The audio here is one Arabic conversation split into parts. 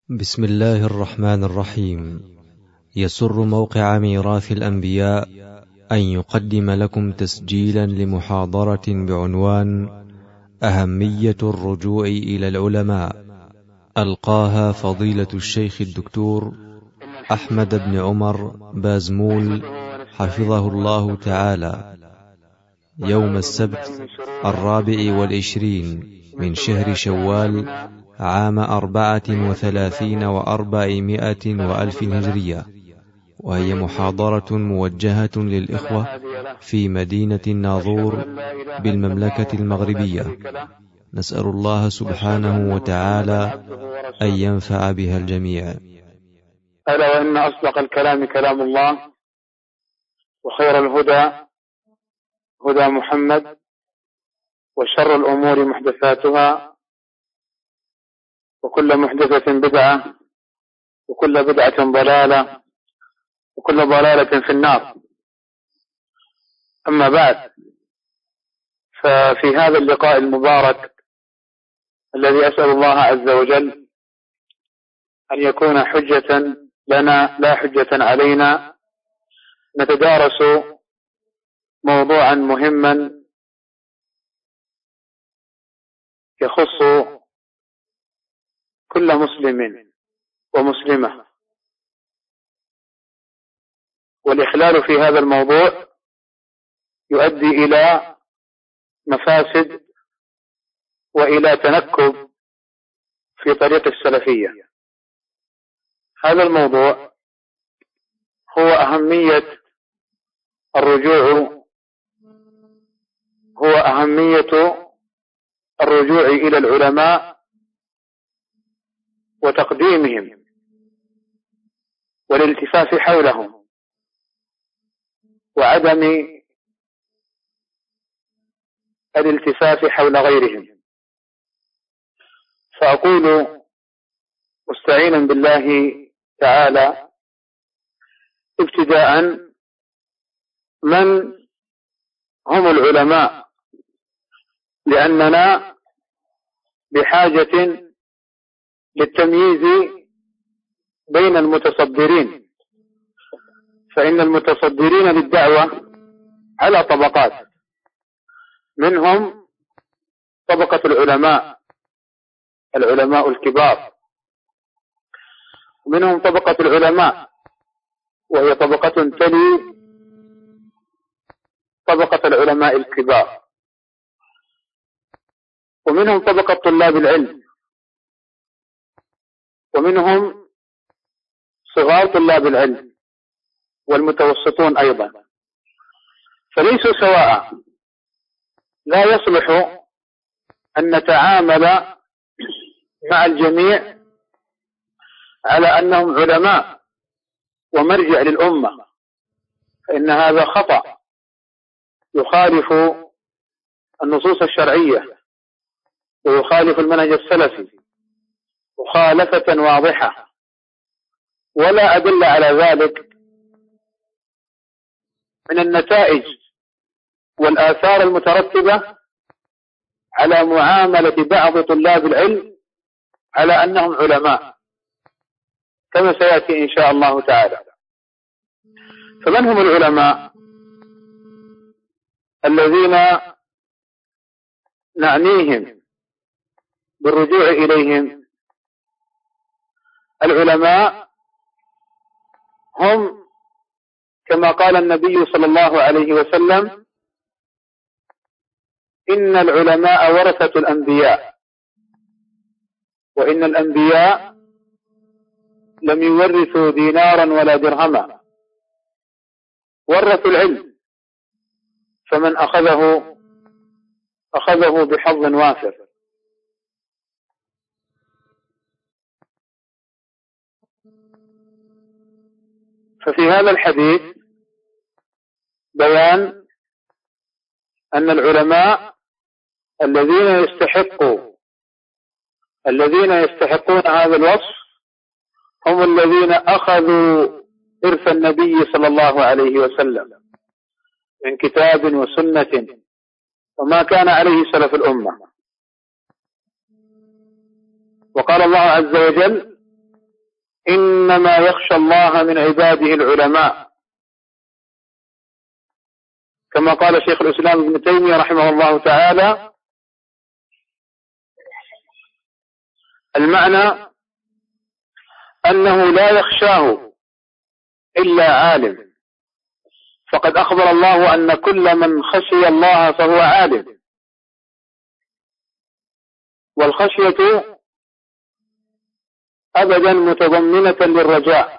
بسم الله الرحمن الرحيم. يسر موقع ميراث الأنبياء أن يقدم لكم تسجيلا لمحاضرة بعنوان أهمية الرجوع إلى العلماء، ألقاها فضيلة الشيخ الدكتور أحمد بن عمر بازمول حفظه الله تعالى، يوم السبت 24 من شهر شوال عام 34 و400 وألف هجرية، وهي محاضرة موجهة للإخوة في مدينة الناظور بالمملكة المغربية. نسأل الله سبحانه وتعالى أن ينفع بها الجميع. ألا وإن أصدق الكلام كلام الله، وخير الهدى هدى محمد، وشر الأمور محدثاتها، وكل محدثة بدعة، وكل بدعة ضلالة، وكل ضلالة في النار. أما بعد، ففي هذا اللقاء المبارك الذي أسأل الله عز وجل أن يكون حجة لنا لا حجة علينا، نتدارس موضوعا مهما يخص كل مسلم ومسلمة، والإخلال في هذا الموضوع يؤدي إلى مفاسد وإلى تنكب في طريق السلفية. هذا الموضوع هو أهمية الرجوع إلى العلماء وتقديمهم والالتفاف حولهم، وعدم الالتفاف حول غيرهم. فأقول مستعينا بالله تعالى ابتداء: من هم العلماء؟ لأننا بحاجة للتمييز بين المتصدرين، فإن المتصدرين للدعوة على طبقات، منهم طبقة العلماء الكبار، ومنهم طبقة العلماء وهي طبقة تلي طبقة العلماء الكبار، ومنهم طبقة طلاب العلم، ومنهم صغار طلاب العلم والمتوسطون أيضا، فليسوا سواء. لا يصلح أن نتعامل مع الجميع على أنهم علماء ومرجع للأمة، فإن هذا خطأ يخالف النصوص الشرعية ويخالف المنهج السلفي مخالفة واضحة، ولا أدل على ذلك من النتائج والآثار المترتبة على معاملة بعض طلاب العلم على أنهم علماء، كما سيأتي إن شاء الله تعالى. فمن هم العلماء الذين نعنيهم بالرجوع إليهم؟ العلماء هم كما قال النبي صلى الله عليه وسلم: إن العلماء ورثة الأنبياء، وإن الأنبياء لم يورثوا دينارا ولا درهما، ورثوا العلم، فمن أخذه بحظ وافر. ففي هذا الحديث بيان أن العلماء الذين يستحقون هذا الوصف هم الذين أخذوا إرث النبي صلى الله عليه وسلم من كتاب وسنة وما كان عليه سلف الأمة. وقال الله عز وجل: إنما يخشى الله من عباده العلماء، كما قال شيخ الإسلام ابن تيمية رحمه الله تعالى: المعنى أنه لا يخشاه إلا عالم، فقد أخبر الله أن كل من خشي الله فهو عالم. والخشية أبدا متضمنة للرجاء،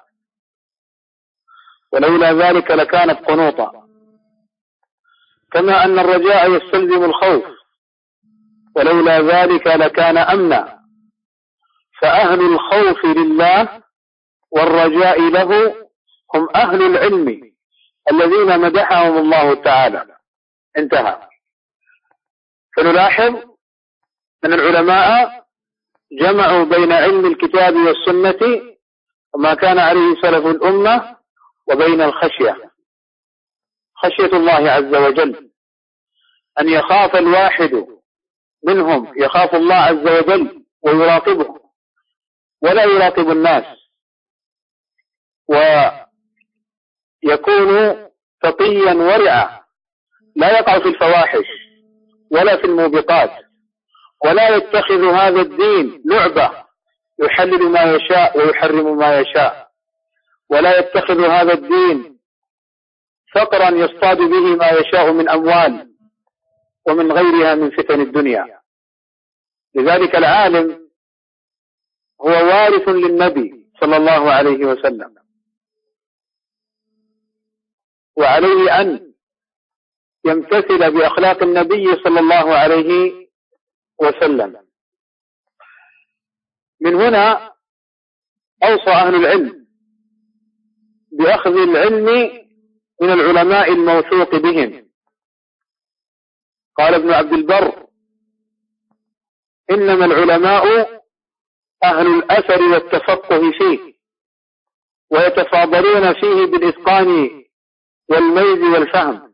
ولولا ذلك لكانت قنوطا، كما أن الرجاء يستلزم الخوف، ولولا ذلك لكان أمنا. فأهل الخوف لله والرجاء له هم أهل العلم الذين مدحهم الله تعالى. انتهى. فنلاحظ أن العلماء جمعوا بين علم الكتاب والسنة وما كان عليه سلف الأمة وبين الخشية، خشية الله عز وجل، أن يخاف الواحد منهم، يخاف الله عز وجل ويراقبه ولا يراقب الناس، ويكون تقيا ورعا، لا يقع في الفواحش ولا في الموبقات، ولا يتخذ هذا الدين لعبة يحلل ما يشاء ويحرم ما يشاء، ولا يتخذ هذا الدين فقرا يصطاد به ما يشاء من أموال ومن غيرها من فتن الدنيا. لذلك العالم هو وارث للنبي صلى الله عليه وسلم، وعليه أن يمتثل بأخلاق النبي صلى الله عليه وسلم. من هنا أوصى أهل العلم بأخذ العلم من العلماء الموثوق بهم. قال ابن عبد البر: إنما العلماء أهل الأثر والتفقه فيه، ويتفاضلون فيه بالإتقان والميز والفهم.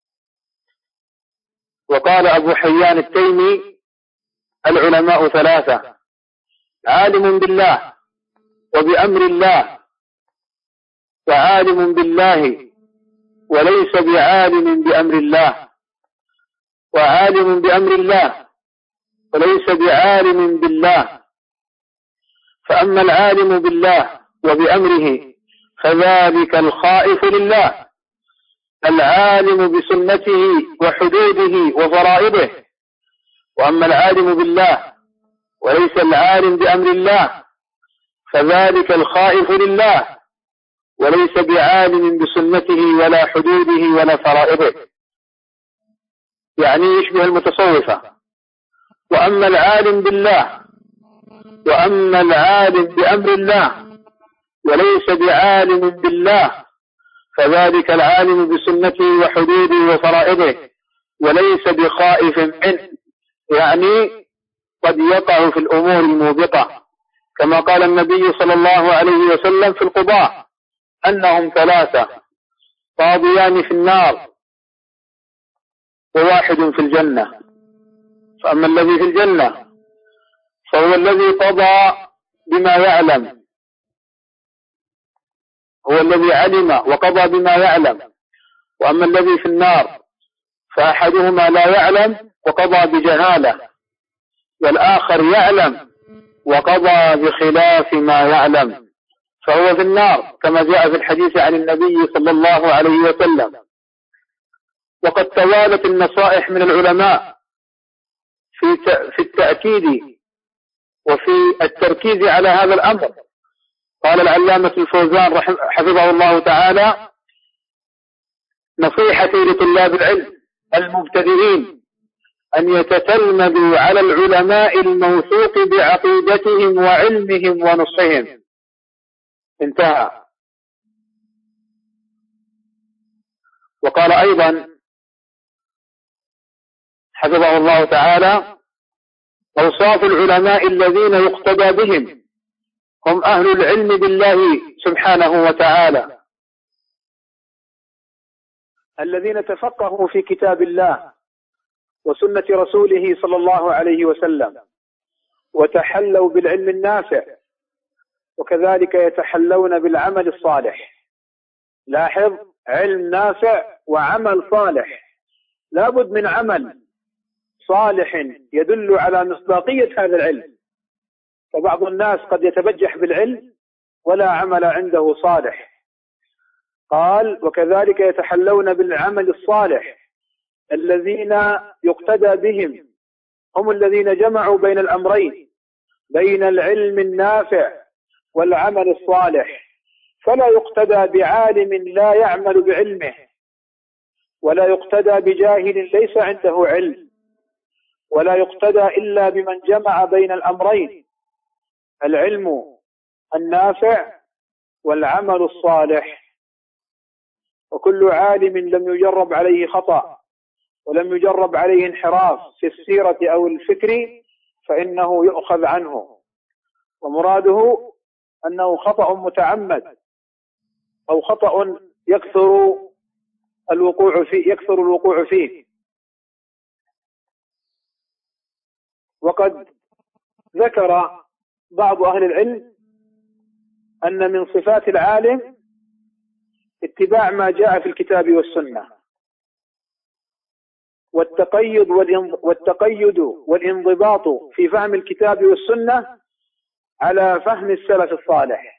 وقال أبو حيان التيمي: العلماء ثلاثة: عالم بالله وبأمر الله، وعالم بالله وليس بعالم بأمر الله، وعالم بأمر الله وليس بعالم بالله. فأما العالم بالله وبأمره فذلك الخائف لله، العالم بسنته وحدوده وفرائضه. وأما العالم بالله وليس العالم بأمر الله فذلك الخائف لله، وليس بعالم بسنته ولا حدوده ولا فرائضه، يعني يشبه المتصوفة. وأما العالم بالله وأما العالم بأمر الله وليس بعالم بالله فذلك العالم بسنته وحدوده وفرائضه، وليس بخائف منه، يعني قد يقع في الأمور الموبقة، كما قال النبي صلى الله عليه وسلم في القضاة أنهم ثلاثة: قاضيان في النار وواحد في الجنة. فأما الذي في الجنة فهو الذي قضى بما يعلم، هو الذي علم وقضى بما يعلم. وأما الذي في النار فأحدهما لا يعلم وقضى بجهالة، والآخر يعلم وقضى بخلاف ما يعلم، فهو في النار، كما جاء في الحديث عن النبي صلى الله عليه وسلم. وقد توالت النصائح من العلماء في التأكيد وفي التركيز على هذا الأمر. قال العلامة الفوزان حفظه الله تعالى: نصيحتي لطلاب العلم المبتدئين أن يتتلمذوا على العلماء الموثوق بعقيدتهم وعلمهم ونصحهم. انتهى. وقال أيضا حفظه الله تعالى: أوصاف العلماء الذين يقتدى بهم هم أهل العلم بالله سبحانه وتعالى، الذين تفقهوا في كتاب الله وسنة رسوله صلى الله عليه وسلم، وتحلوا بالعلم النافع، وكذلك يتحلون بالعمل الصالح. لاحظ، علم نافع وعمل صالح، لابد من عمل صالح يدل على مصداقية هذا العلم. فبعض الناس قد يتبجح بالعلم ولا عمل عنده صالح. قال وكذلك يتحلون بالعمل الصالح الذين يقتدى بهم هم الذين جمعوا بين الأمرين، بين العلم النافع والعمل الصالح. فلا يقتدى بعالم لا يعمل بعلمه، ولا يقتدى بجاهل ليس عنده علم، ولا يقتدى إلا بمن جمع بين الأمرين، العلم النافع والعمل الصالح. وكل عالم لم يجرب عليه خطأ ولم يجرب عليه انحراف في السيرة أو الفكر فإنه يؤخذ عنه، ومراده أنه خطأ متعمد أو خطأ يكثر الوقوع فيه. وقد ذكر بعض أهل العلم أن من صفات العالم اتباع ما جاء في الكتاب والسنة، والتقيد والانضباط في فهم الكتاب والسنة على فهم السلف الصالح،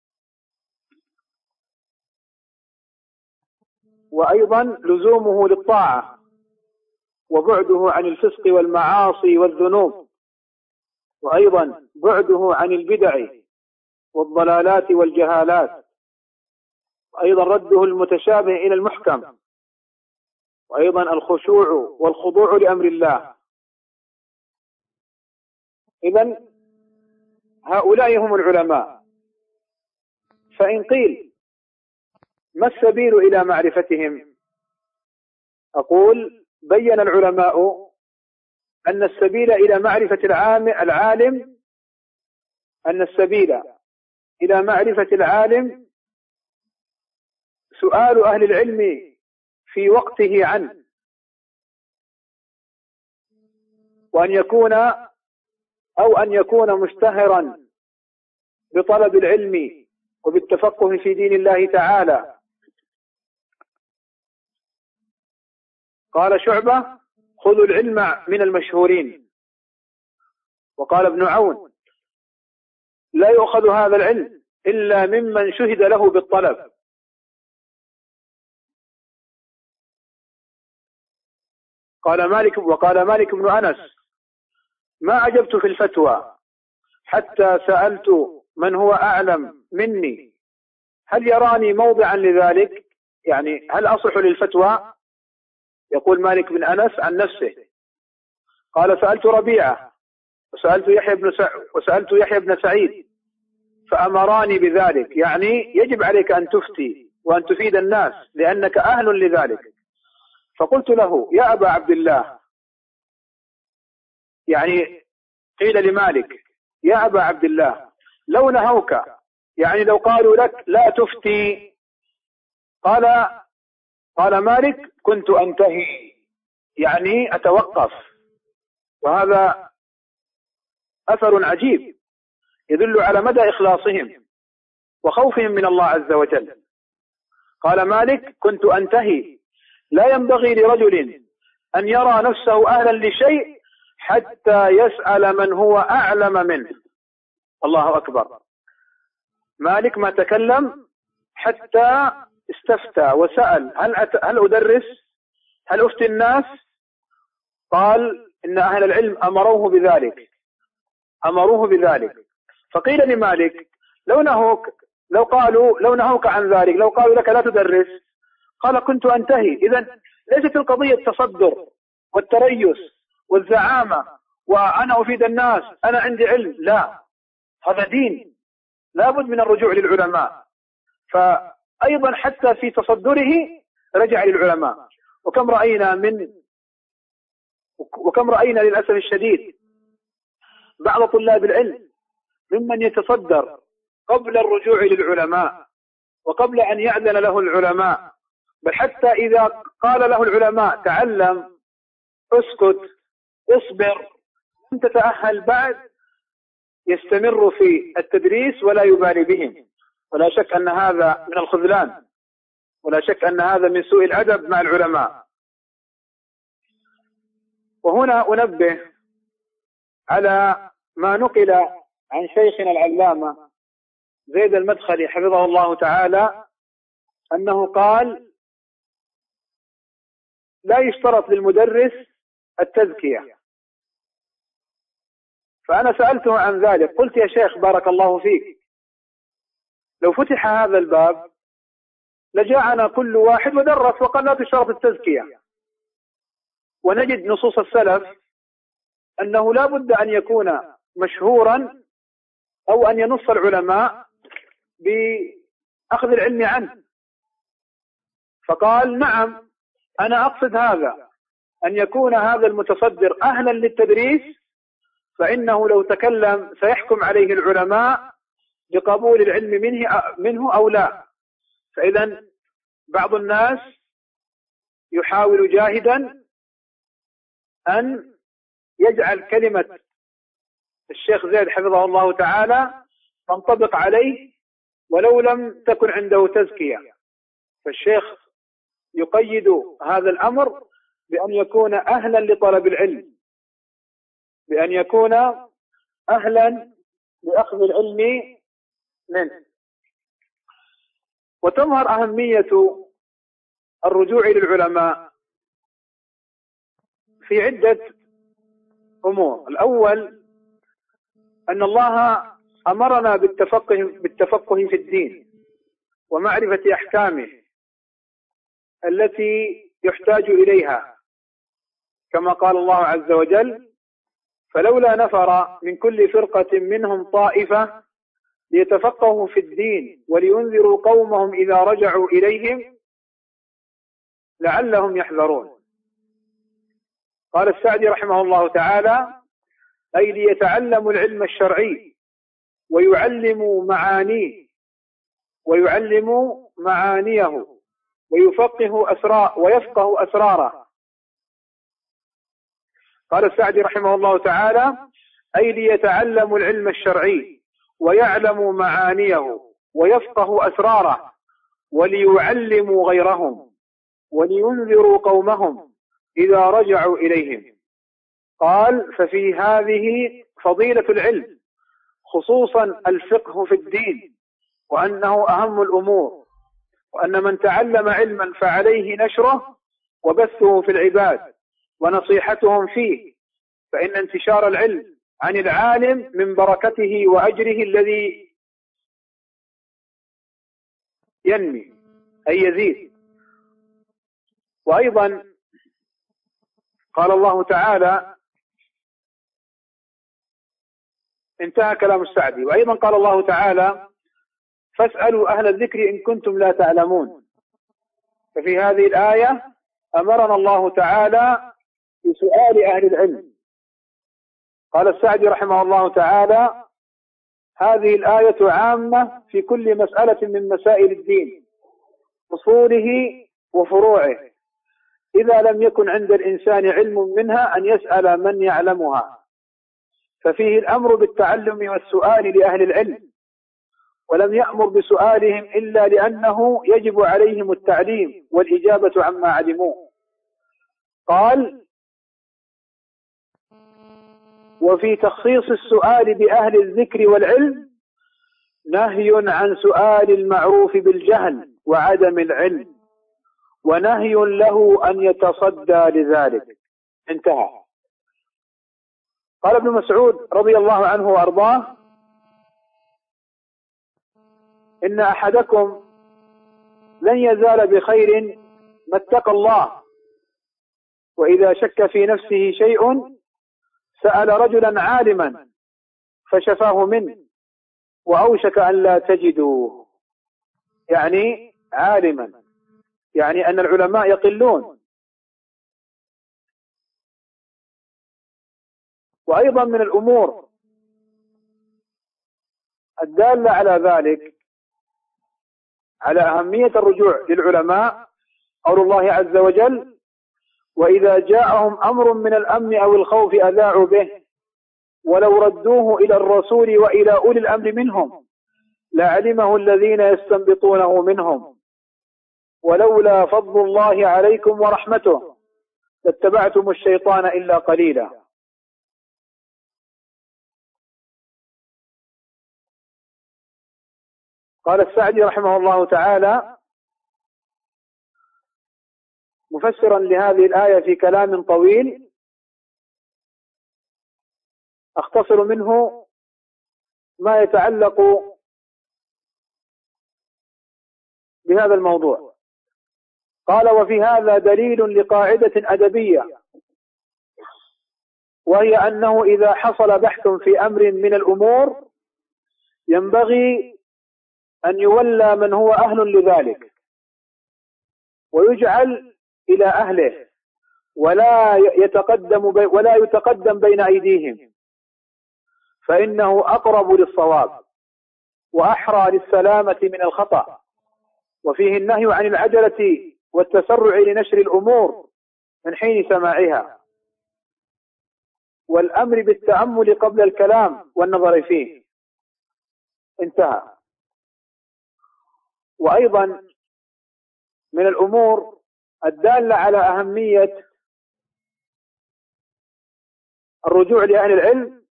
وأيضا لزومه للطاعة وبعده عن الفسق والمعاصي والذنوب، وأيضا بعده عن البدع والضلالات والجهالات، وأيضا رده المتشابه إلى المحكم، وأيضا الخشوع والخضوع لأمر الله. إذن هؤلاء هم العلماء. فإن قيل ما السبيل إلى معرفتهم؟ أقول بين العلماء أن السبيل إلى معرفة العالم أن السبيل إلى معرفة العالم سؤال أهل العلم في وقته عنه، أن يكون مشتهرا بطلب العلم وبالتفقه في دين الله تعالى. قال شعبة خذوا العلم من المشهورين. وقال ابن عون لا يؤخذ هذا العلم إلا ممن شهد له بالطلب. وقال مالك بن أنس ما عجبت في الفتوى حتى سألت من هو أعلم مني هل يراني موضعا لذلك، يعني هل أصح للفتوى؟ يقول مالك بن أنس عن نفسه قال سألت ربيعة وسألت يحيى بن سعيد فأمراني بذلك، يعني يجب عليك أن تفتي وأن تفيد الناس لأنك أهل لذلك. فقلت له يا أبا عبد الله، يعني قيل لمالك يا أبا عبد الله لو نهوك، يعني لو قالوا لك لا تفتي، قال مالك كنت أنتهي، يعني أتوقف. وهذا أثر عجيب يدل على مدى إخلاصهم وخوفهم من الله عز وجل. قال مالك كنت أنتهي، لا ينبغي لرجل أن يرى نفسه أهلا لشيء حتى يسأل من هو أعلم منه. الله أكبر. مالك ما تكلم حتى استفتى وسأل هل أدرس، هل أفتي الناس؟ قال إن أهل العلم أمروه بذلك. فقيل لمالك لو نهوك عن ذلك، لو قالوا لك لا تدرس، قال كنت أنتهي. إذن ليست القضية التصدر والتريس والزعامة وأنا أفيد الناس أنا عندي علم، لا، هذا دين، لابد من الرجوع للعلماء. فأيضا حتى في تصدره رجع للعلماء. وكم رأينا للأسف الشديد بعض طلاب العلم ممن يتصدر قبل الرجوع للعلماء وقبل أن يأذن له العلماء، بل حتى إذا قال له العلماء تعلم، اسكت، اصبر، لم تتأهل بعد، يستمر في التدريس ولا يبالي بهم، ولا شك أن هذا من الخذلان، ولا شك أن هذا من سوء الأدب مع العلماء. وهنا أنبه على ما نقل عن شيخنا العلامة زيد المدخلي حفظه الله تعالى، أنه قال: لا يشترط للمدرس التزكية. فأنا سألته عن ذلك، قلت: يا شيخ بارك الله فيك، لو فتح هذا الباب لجاءنا كل واحد ودرس وقال لا تشترط التزكية، ونجد نصوص السلف أنه لا بد أن يكون مشهورا أو أن ينص العلماء بأخذ العلم عنه. فقال: نعم، أنا أقصد هذا، أن يكون هذا المتصدر أهلا للتدريس، فإنه لو تكلم سيحكم عليه العلماء بقبول العلم منه أو لا. فإذا بعض الناس يحاول جاهدا أن يجعل كلمة الشيخ زيد حفظه الله تعالى تنطبق عليه ولو لم تكن عنده تزكية. فالشيخ يقيد هذا الأمر بأن يكون أهلا لطلب العلم، بأن يكون أهلا لأخذ العلم منه. وتظهر أهمية الرجوع للعلماء في عدة أمور. الأول أن الله أمرنا بالتفقه في الدين ومعرفة أحكامه التي يحتاج إليها، كما قال الله عز وجل: فلولا نفر من كل فرقة منهم طائفة ليتفقهوا في الدين ولينذروا قومهم إذا رجعوا إليهم لعلهم يحذرون. قال السعدي رحمه الله تعالى: أي ليتعلموا العلم الشرعي ويعلموا معانيه ويفقه أسراره. قال السعدي رحمه الله تعالى: أي ليتعلموا العلم الشرعي ويعلموا معانيه ويفقه أسراره وليعلموا غيرهم ولينذروا قومهم إذا رجعوا إليهم. قال: ففي هذه فضيلة العلم، خصوصا الفقه في الدين، وأنه أهم الأمور، وأن من تعلم علما فعليه نشره وبثه في العباد ونصيحتهم فيه، فإن انتشار العلم عن العالم من بركته وأجره الذي ينمي أي يزيد. وأيضا قال الله تعالى، انتهى كلام السعدي، وأيضا قال الله تعالى: فاسألوا أهل الذكر إن كنتم لا تعلمون. ففي هذه الآية أمرنا الله تعالى بسؤال أهل العلم. قال السعدي رحمه الله تعالى: هذه الآية عامة في كل مسألة من مسائل الدين، أصوله وفروعه، إذا لم يكن عند الإنسان علم منها أن يسأل من يعلمها، ففيه الأمر بالتعلم والسؤال لأهل العلم، ولم يأمر بسؤالهم إلا لأنه يجب عليهم التعليم والإجابة عما علموه. قال: وفي تخصيص السؤال بأهل الذكر والعلم نهي عن سؤال المعروف بالجهل وعدم العلم، ونهي له أن يتصدى لذلك. انتهى. قال ابن مسعود رضي الله عنه وأرضاه: إن أحدكم لن يزال بخير ما اتقى الله، وإذا شك في نفسه شيء سأل رجلا عالما فشفاه منه وأوشك أن لا تجدوه. يعني عالما، يعني أن العلماء يقلون. وأيضا من الأمور الدالة على ذلك، على أهمية الرجوع للعلماء، قول الله عز وجل: وإذا جاءهم أمر من الأمن أو الخوف أذاعوا به ولو ردوه إلى الرسول وإلى أولي الأمر منهم لعلمه الذين يستنبطونه منهم ولولا فضل الله عليكم ورحمته لاتبعتم الشيطان إلا قليلا. قال السعدي رحمه الله تعالى مفسرا لهذه الآية في كلام طويل أختصر منه ما يتعلق بهذا الموضوع. قال وفي هذا دليل لقاعدة أدبية، وهي أنه إذا حصل بحث في أمر من الأمور ينبغي أن يولى من هو أهل لذلك ويجعل إلى أهله ولا يتقدم بين أيديهم، فإنه أقرب للصواب وأحرى للسلامة من الخطأ، وفيه النهي عن العجلة والتسرع لنشر الأمور من حين سماعها، والأمر بالتأمل قبل الكلام والنظر فيه. انتهى. وأيضا من الأمور الدالة على أهمية الرجوع لأهل العلم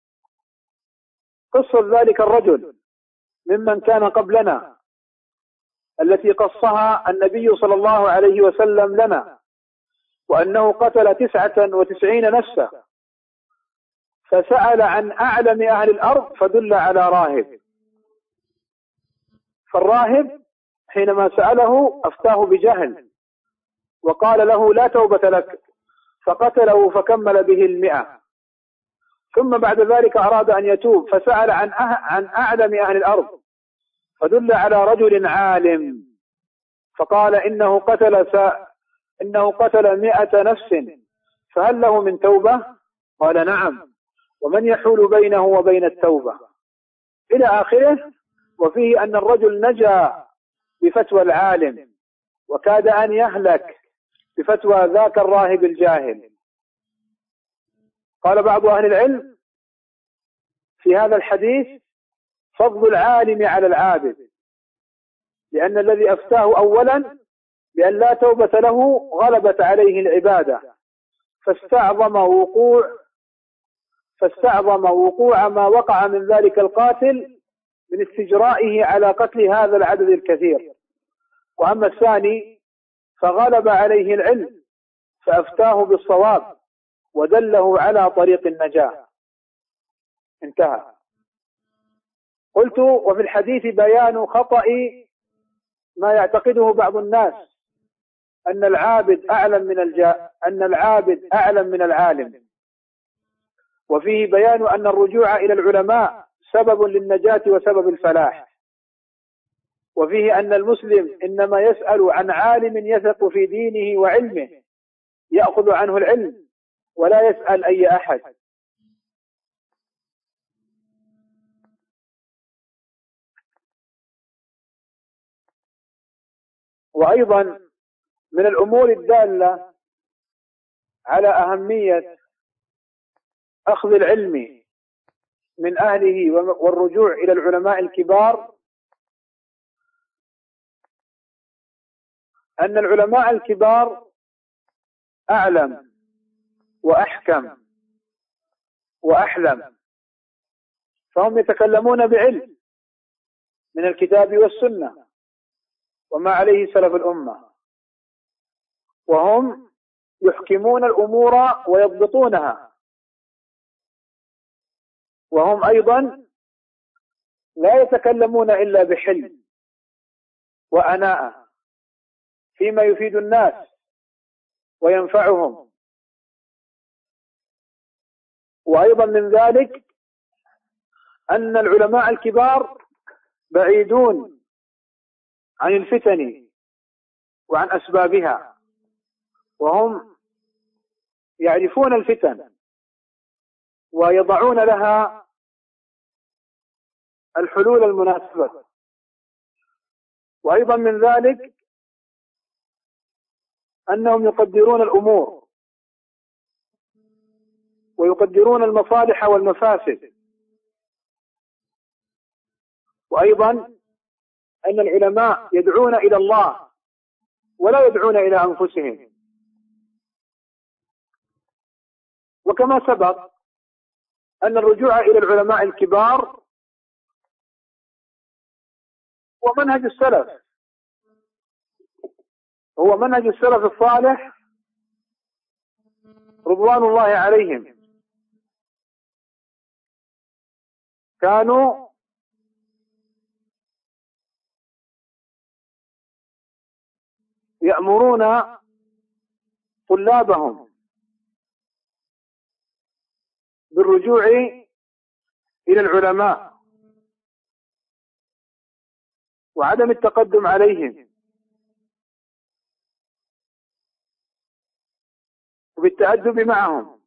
قصة ذلك الرجل ممن كان قبلنا التي قصها النبي صلى الله عليه وسلم لنا، وأنه قتل 99 نفسا فسأل عن أعلم أهل الأرض فدل على راهب، فالراهب حينما سأله أفتاه بجهل وقال له لا توبة لك، فقتله فكمل به 100. ثم بعد ذلك أراد أن يتوب فسأل عن أعلم أهل الأرض فدل على رجل عالم فقال إنه قتل 100 نفس فهل له من توبة؟ قال نعم، ومن يحول بينه وبين التوبة إلى آخره. وفيه أن الرجل نجا بفتوى العالم وكاد أن يهلك بفتوى ذاك الراهب الجاهل. قال بعض أهل العلم في هذا الحديث فضل العالم على العابد، لأن الذي أفتاه أولا بأن لا توبة له غلبت عليه العبادة فاستعظم وقوع ما وقع من ذلك القاتل من استجرائه على قتل هذا العدد الكثير. وأما الثاني فغلب عليه العلم فأفتاه بالصواب ودله على طريق النجاة. انتهى. قلت وفي الحديث بيان خطأ ما يعتقده بعض الناس أن العابد أعلم من العالم، وفيه بيان أن الرجوع إلى العلماء سبب للنجاة وسبب الفلاح، وفيه أن المسلم إنما يسأل عن عالم يثق في دينه وعلمه يأخذ عنه العلم ولا يسأل أي أحد. وأيضا من الأمور الدالة على أهمية أخذ العلم من أهله والرجوع إلى العلماء الكبار أن العلماء الكبار أعلم وأحكم وأحلم، فهم يتكلمون بعلم من الكتاب والسنة وما عليه سلف الأمة، وهم يحكمون الأمور ويضبطونها، وهم أيضا لا يتكلمون إلا بحلم وأناءة فيما يفيد الناس وينفعهم. وأيضا من ذلك أن العلماء الكبار بعيدون عن الفتن وعن أسبابها، وهم يعرفون الفتن ويضعون لها الحلول المناسبة. وأيضا من ذلك أنهم يقدرون الأمور ويقدرون المصالح والمفاسد. وأيضا أن العلماء يدعون إلى الله ولا يدعون إلى أنفسهم. وكما سبق أن الرجوع إلى العلماء الكبار هو منهج السلف، هو منهج السلف الصالح رضوان الله عليهم. كانوا يأمرون طلابهم بالرجوع إلى العلماء وعدم التقدم عليهم، وبالتأدب معهم،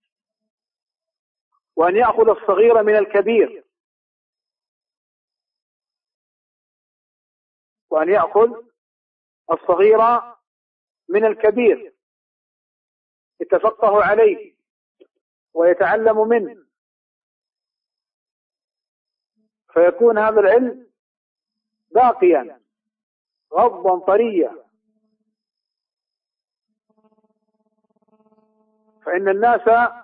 وأن يأخذ الصغير من الكبير، وأن يأخذ الصغير من الكبير يتفقه عليه ويتعلم منه، فيكون هذا العلم باقيا غضا طريا. فإن الناس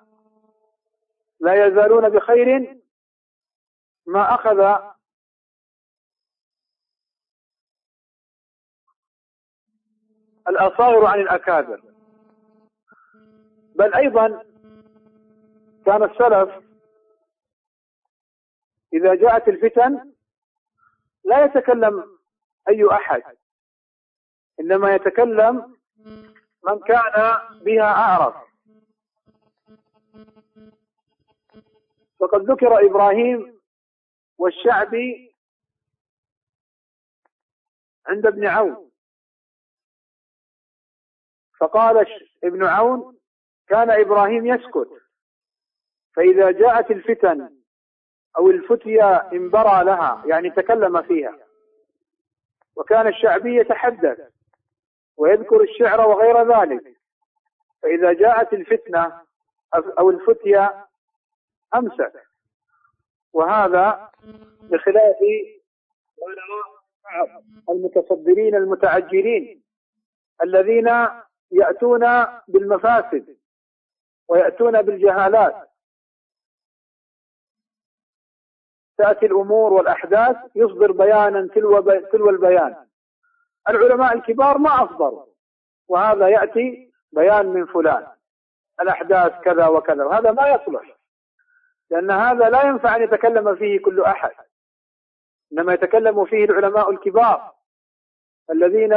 لا يزالون بخير ما أخذ الأصاغر عن الأكابر. بل أيضا كان السلف إذا جاءت الفتن لا يتكلم أي أحد، إنما يتكلم من كان بها أعرف. فقد ذكر إبراهيم والشعبي عند ابن عون، فقال ابن عون: كان إبراهيم يسكت، فإذا جاءت الفتن أو الفتية انبرى لها، يعني تكلم فيها. وكان الشعبي يتحدث ويذكر الشعر وغير ذلك، فإذا جاءت الفتنة أو الفتية أمسك. وهذا بخلاف المتصدرين المتعجلين الذين يأتون بالمفاسد ويأتون بالجهالات. تأتي الأمور والأحداث يصدر بيانا تلو البيان. العلماء الكبار ما أصدروا، وهذا يأتي بيان من فلان الأحداث كذا وكذا، وهذا ما يصلح، لأن هذا لا ينفع أن يتكلم فيه كل أحد، إنما يتكلم فيه العلماء الكبار الذين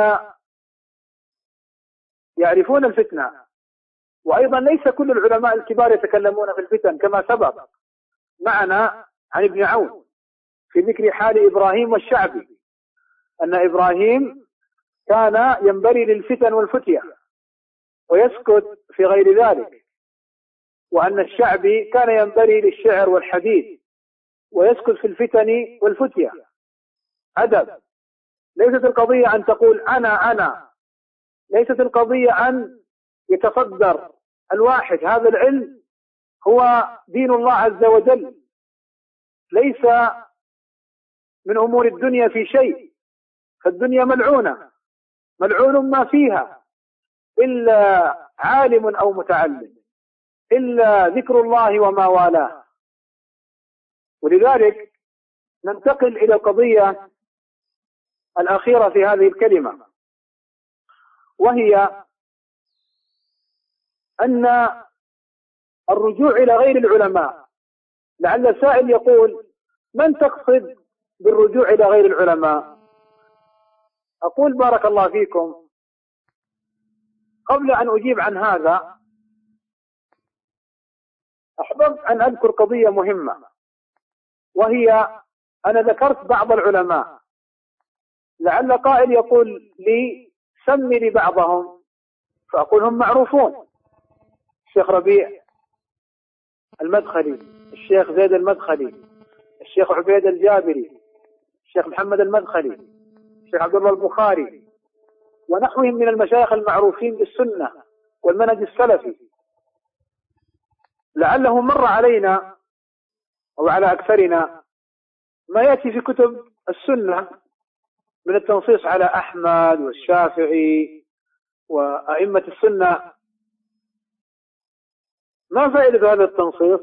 يعرفون الفتنة. وأيضا ليس كل العلماء الكبار يتكلمون في الفتن، كما سبق معنا عن ابن عون في ذكر حال إبراهيم والشعبي، أن إبراهيم كان ينبري للفتن والفتية ويسكت في غير ذلك، وأن الشعبي كان ينبري للشعر والحديث ويسكت في الفتن والفتية. أدب. ليست القضية أن تقول أنا، ليست القضية أن يتصدر الواحد. هذا العلم هو دين الله عز وجل، ليس من أمور الدنيا في شيء، فالدنيا ملعونة، ملعون ما فيها إلا عالم أو متعلم، إلا ذكر الله وما والاه. ولذلك ننتقل إلى القضية الأخيرة في هذه الكلمة، وهي أن الرجوع إلى غير العلماء. لعل سائل يقول: من تقصد بالرجوع إلى غير العلماء؟ أقول بارك الله فيكم، قبل أن أجيب عن هذا أحببت أن أذكر قضية مهمة، وهي أنا ذكرت بعض العلماء، لعل قائل يقول لي: سمي لي بعضهم، فأقول: هم معروفون: الشيخ ربيع المدخلي، الشيخ زيد المدخلي، الشيخ عبيد الجابري، الشيخ محمد المدخلي، الشيخ عبد الله البخاري، ونحوهم من المشايخ المعروفين بالسنة والمنهج السلفي. لعله مر علينا أو على أكثرنا ما يأتي في كتب السنة من التنصيص على أحمد والشافعي وأئمة السنة. ما فائدة هذا التنصيص؟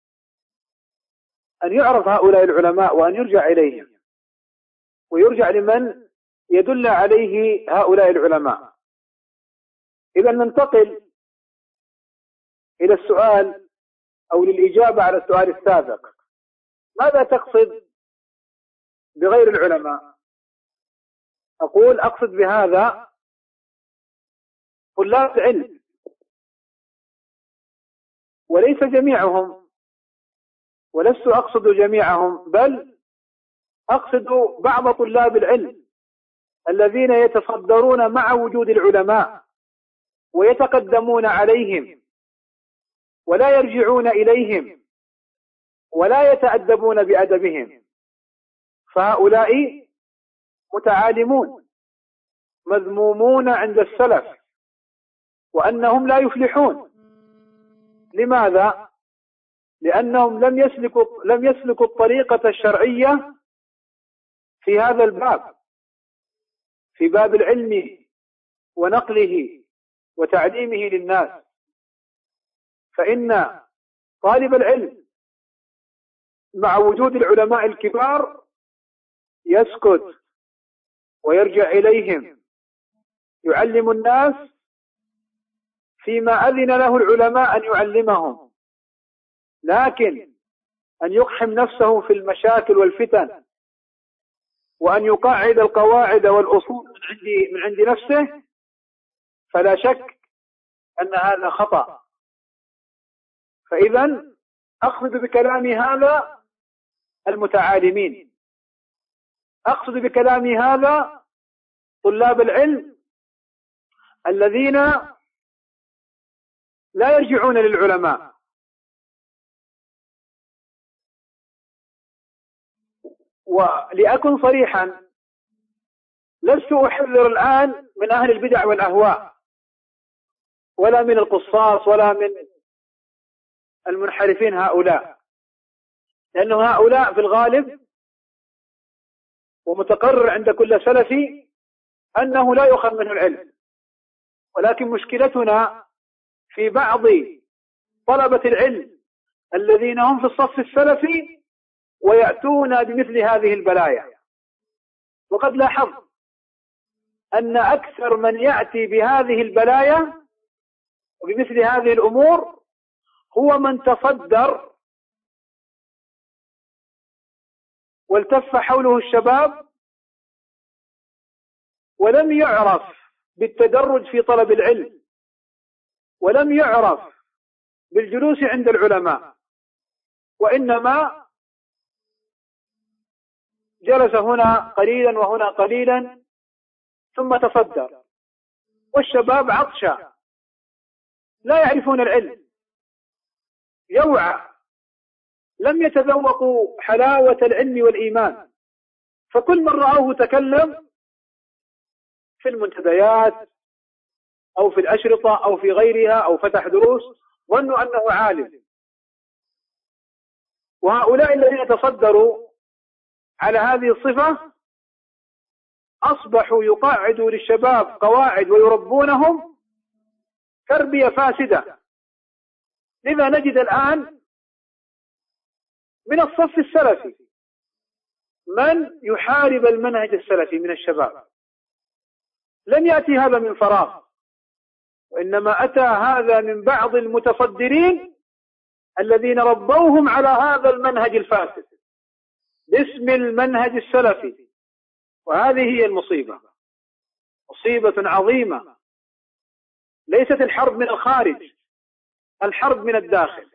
أن يعرف هؤلاء العلماء وأن يرجع إليهم ويرجع لمن يدل عليه هؤلاء العلماء. إذا ننتقل إلى السؤال أو للإجابة على السؤال السابق: ماذا تقصد بغير العلماء؟ أقول أقصد بهذا طلاب العلم، وليس جميعهم، ولست أقصد جميعهم، بل أقصد بعض طلاب العلم الذين يتصدرون مع وجود العلماء ويتقدمون عليهم ولا يرجعون إليهم ولا يتأدبون بأدبهم، فهؤلاء متعالمون مذمومون عند السلف وأنهم لا يفلحون. لماذا؟ لأنهم لم يسلكوا الطريقة الشرعية في هذا الباب، في باب العلم ونقله وتعليمه للناس. فإن طالب العلم مع وجود العلماء الكبار يسكت ويرجع إليهم، يعلم الناس فيما أذن له العلماء أن يعلمهم، لكن أن يقحم نفسه في المشاكل والفتن وأن يقاعد القواعد والأصول من عند نفسه، فلا شك أن هذا خطأ. فإذا أقصد بكلامي هذا المتعالمين، أقصد بكلامي هذا طلاب العلم الذين لا يرجعون للعلماء. ولأكن صريحا، لست أحذر الآن من أهل البدع والأهواء ولا من القصاص ولا من المنحرفين هؤلاء، لأنه هؤلاء في الغالب ومتقرر عند كل سلفي أنه لا يؤخذ منه العلم، ولكن مشكلتنا في بعض طلبة العلم الذين هم في الصف السلفي ويأتون بمثل هذه البلايا. وقد لاحظت أن أكثر من يأتي بهذه البلايا وبمثل هذه الأمور هو من تصدر والتف حوله الشباب ولم يعرف بالتدرج في طلب العلم ولم يعرف بالجلوس عند العلماء، وإنما جلس هنا قليلا وهنا قليلا ثم تصدر. والشباب عطشا لا يعرفون العلم، يوعى، لم يتذوقوا حلاوة العلم والإيمان، فكل من رأوه تكلم في المنتديات أو في الأشرطة أو في غيرها أو فتح دروس ظنوا أنه عالم. وهؤلاء الذين تصدروا على هذه الصفة أصبحوا يقاعدوا للشباب قواعد ويربونهم تربية فاسدة. لذا نجد الآن من الصف السلفي من يحارب المنهج السلفي من الشباب. لم يأتي هذا من فراغ، وإنما أتى هذا من بعض المتصدرين الذين ربوهم على هذا المنهج الفاسد باسم المنهج السلفي. وهذه هي المصيبة، مصيبة عظيمة. ليست الحرب من الخارج، الحرب من الداخل.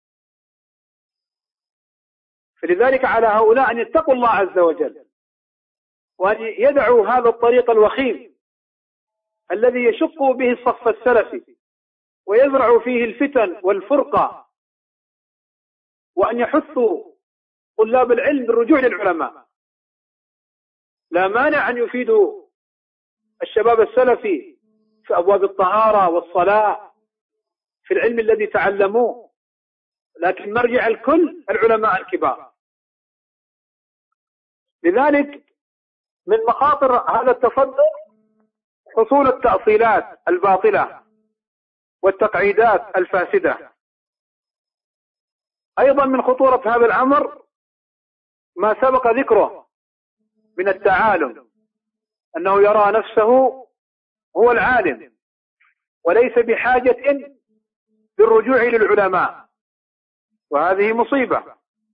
فلذلك على هؤلاء أن يتقوا الله عز وجل وأن يدعوا هذا الطريق الوخيم الذي يشق به الصف السلفي ويزرع فيه الفتن والفرقة، وأن يحثوا طلاب العلم بالرجوع للعلماء. لا مانع أن يفيدوا الشباب السلفي في أبواب الطهارة والصلاة في العلم الذي تعلموه، لكن مرجع الكل العلماء الكبار. لذلك من مخاطر هذا التصدر حصول التأصيلات الباطلة والتقعيدات الفاسدة. أيضا من خطورة هذا الأمر ما سبق ذكره من التعالم، أنه يرى نفسه هو العالم وليس بحاجة بالرجوع للعلماء، وهذه مصيبة.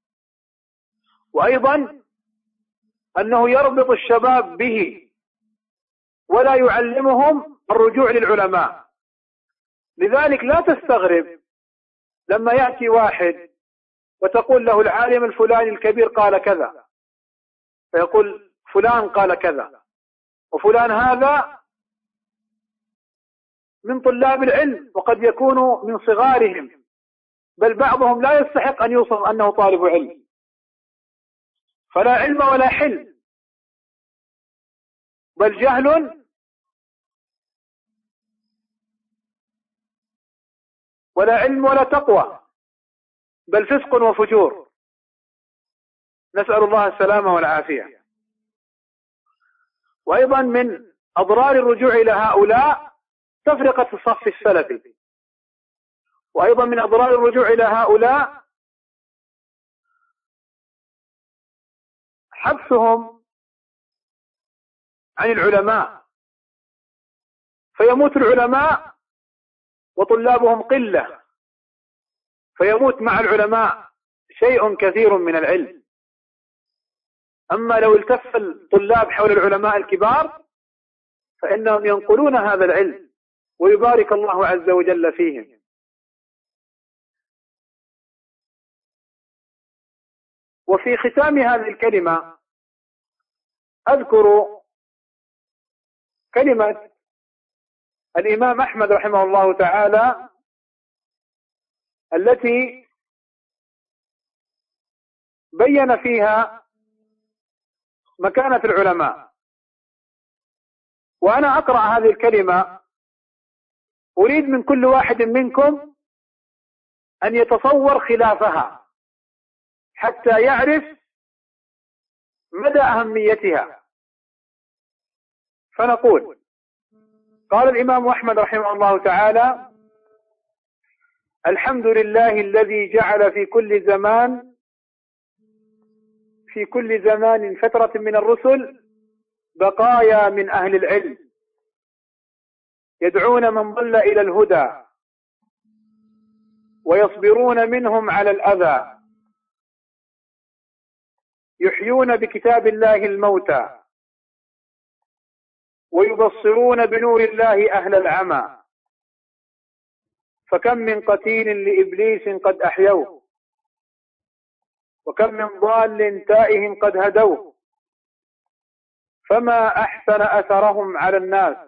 وأيضا أنه يربط الشباب به ولا يعلمهم الرجوع للعلماء. لذلك لا تستغرب لما يأتي واحد وتقول له العالم الفلاني الكبير قال كذا، فيقول فلان قال كذا، وفلان هذا من طلاب العلم وقد يكون من صغارهم، بل بعضهم لا يستحق أن يوصف أنه طالب علم. فلا علم ولا حلم، بل جهل ولا علم ولا تقوى، بل فسق وفجور. نسأل الله السلامة والعافية. وأيضا من أضرار الرجوع إلى هؤلاء تفرقة الصف السلفي. وأيضا من أضرار الرجوع إلى هؤلاء حبسهم عن العلماء، فيموت العلماء وطلابهم قلة، فيموت مع العلماء شيء كثير من العلم. أما لو التف الطلاب حول العلماء الكبار فإنهم ينقلون هذا العلم ويبارك الله عز وجل فيهم. وفي ختام هذه الكلمة أذكر كلمة الإمام أحمد رحمه الله تعالى التي بين فيها مكانة العلماء. وأنا أقرأ هذه الكلمة أريد من كل واحد منكم أن يتصور خلافها حتى يعرف مدى أهميتها. فنقول: قال الإمام أحمد رحمه الله تعالى: الحمد لله الذي جعل في كل زمان فترة من الرسل بقايا من أهل العلم يدعون من ضل إلى الهدى ويصبرون منهم على الأذى، يحيون بكتاب الله الموتى ويبصرون بنور الله أهل العمى، فكم من قتيل لإبليس قد أحيوه، وكم من ضال تائه قد هدوه، فما أحسن أثرهم على الناس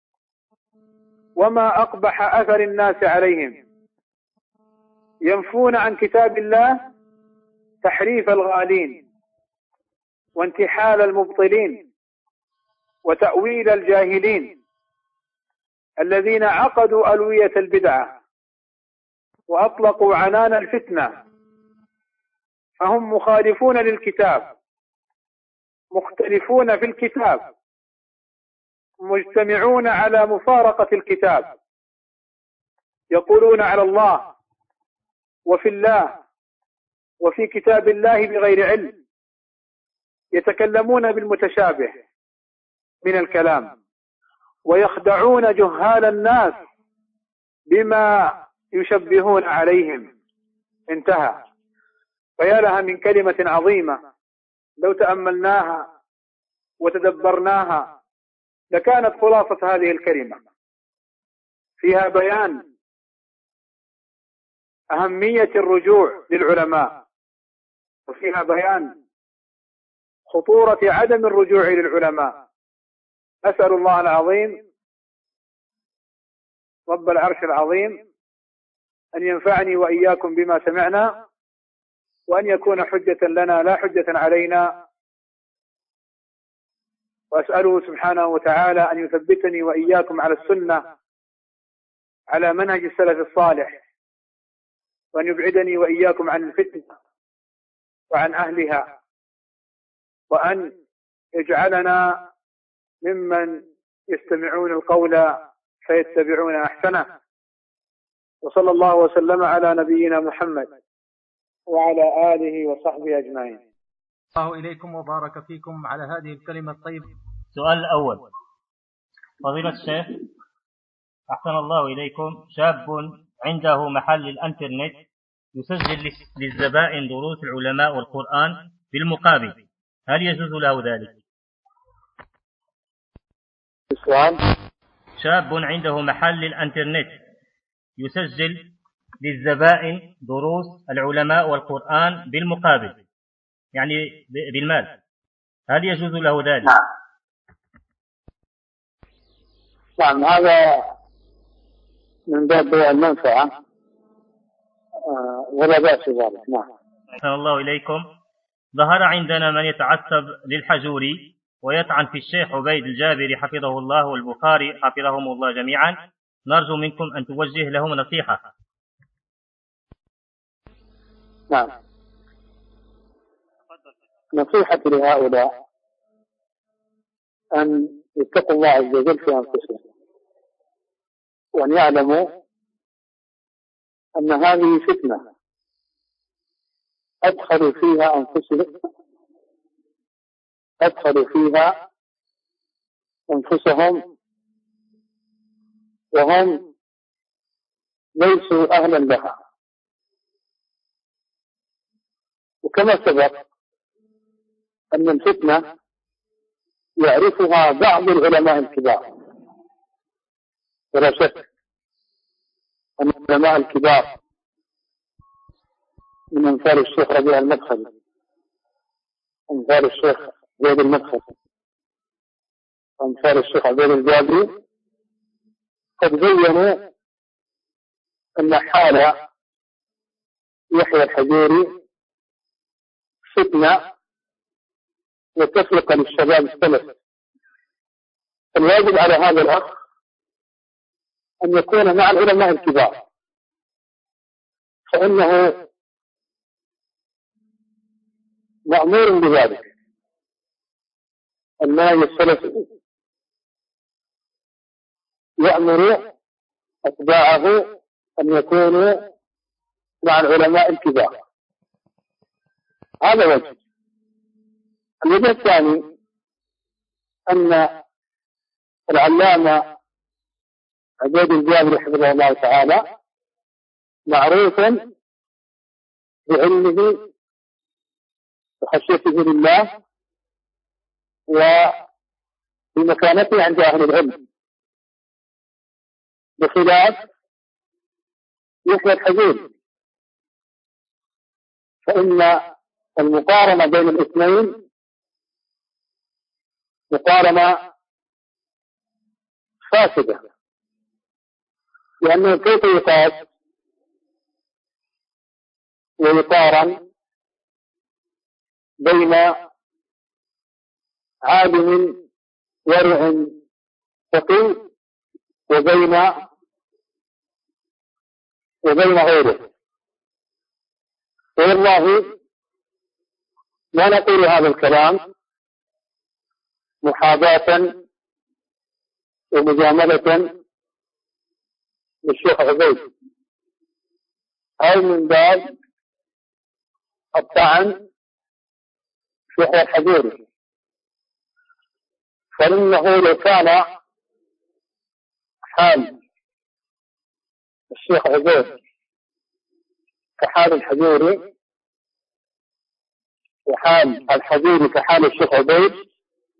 وما أقبح أثر الناس عليهم، ينفون عن كتاب الله تحريف الغالين وانتحال المبطلين وتأويل الجاهلين الذين عقدوا ألوية البدعة وأطلقوا عنان الفتنة، فهم مخالفون للكتاب مختلفون في الكتاب مجتمعون على مفارقة الكتاب، يقولون على الله وفي الله وفي كتاب الله بغير علم، يتكلمون بالمتشابه من الكلام ويخدعون جهال الناس بما يشبهون عليهم. انتهى. فيا لها من كلمة عظيمة لو تأملناها وتدبرناها لكانت خلاصة هذه الكلمة فيها بيان أهمية الرجوع للعلماء، وفيها بيان خطورة عدم الرجوع للعلماء. أسأل الله العظيم رب العرش العظيم أن ينفعني وإياكم بما سمعنا، وأن يكون حجة لنا لا حجة علينا، وأسأله سبحانه وتعالى أن يثبتني وإياكم على السنة على منهج السلف الصالح، وأن يبعدني وإياكم عن الفتنة وعن أهلها، وأن يجعلنا ممن يستمعون القول فيتبعون أحسنه. وصلى الله وسلم على نبينا محمد وعلى آله وصحبه أجمعين. الله إليكم وبارك فيكم على هذه الكلمة الطيبة. السؤال الأول: فضيلة الشيخ أحسن الله إليكم، شاب عنده محل الإنترنت يسجل للزبائن دروس العلماء والقرآن بالمقابل، هل يجوز له ذلك؟ السؤال: شاب عنده محل الإنترنت يسجل للزبائن دروس العلماء والقرآن بالمقابل، يعني بالمال، هل يجوز له ذلك؟ نعم، هذا من باب بيع المنفعة ولا بأس ذلك. نعم. أحسن الله إليكم، ظهر عندنا من يتعصب للحجوري ويطعن في الشيخ عبيد الجابري حفظه الله والبخاري حفظهم الله جميعا، نرجو منكم أن توجه لهم نصيحة. نعم، نصيحتي لهؤلاء أن يتقوا الله عز وجل في أنفسهم، وأن يعلموا أن هذه فتنة أدخلوا فيها أنفسهم وهم ليسوا أهلا لها. وكما سبق أن الفتنة يعرفها بعض العلماء الكبار، ولا شك أن العلماء الكبار من أمثال الشيخ ربيع المدخلي، أمثال الشيخ زيد المدخلي، أمثال الشيخ عبيد الجابري، قد بينوا أن حال يحيى الحجوري فتنة وتفرقة للشباب السلف. الواجب على هذا الأخ أن يكون مع العلماء الكبار، فإنه مأمور بذلك. المنهج السلفي يأمر أتباعه أن يكونوا مع العلماء الكبار، هذا وجه. الوجه الثاني أن العلامة عبيد الجابري حفظه الله تعالى معروف بعلمه وخشيته لله وبمكانته عند أهل العلم، بخلاف يحيى الحجوري، فإن المقارنة بين الاثنين مقارنة فاسدة، لأنه كيف يقاس ويقارن بين عالم ورع فقيه وبين غيره؟ والله لا نقول هذا الكلام محاباة ومجاملة للشيخ عبيد أو من باب الطعن في يحيى الحجوري، فإنه لو كان حال الشيخ عبيد كحال الحجوري وحال الحجوري كحال الشيخ عبيد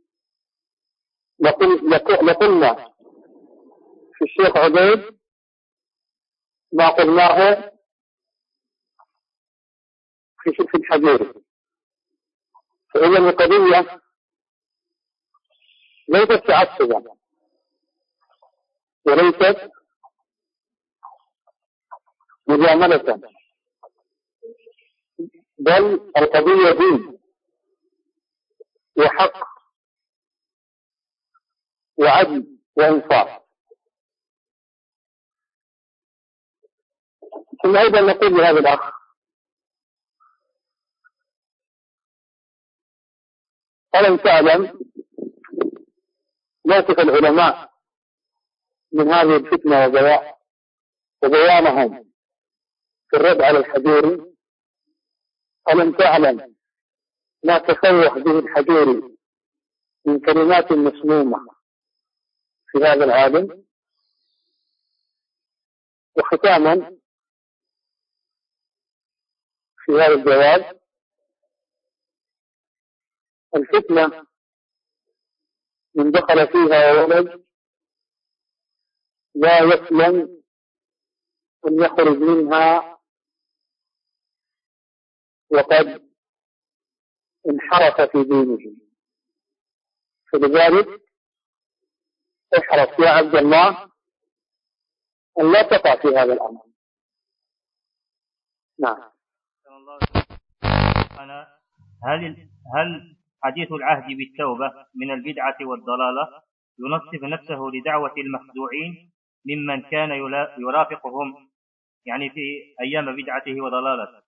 لقلنا في الشيخ عبيد ما قلناه في الحجوري. فإذا القضية ليست تعصبا وليست مجاملة، بل القضية دين وحق وعدل وإنصاف. ثم أيضا نقول لهذا الأخ: ألم تعلم موقف العلماء من هذه الفتنة وبيانهم في الرد على الحجوري؟ ألم تعلم ما تفوه به الحجوري من كلمات مسمومة في هذا العالم؟ وختاما في هذا الجواب: الفتنة من دخل فيها وولد لا يسلم أن يخرج منها وقد انحرف في دينه. فلذلك احرص يا عبد الله أن لا تقع في هذا الأمر. نعم. هل حديث العهد بالتوبة من البدعة والضلالة ينصف نفسه لدعوة المخدوعين ممن كان يرافقهم يعني في أيام بدعته وضلالته؟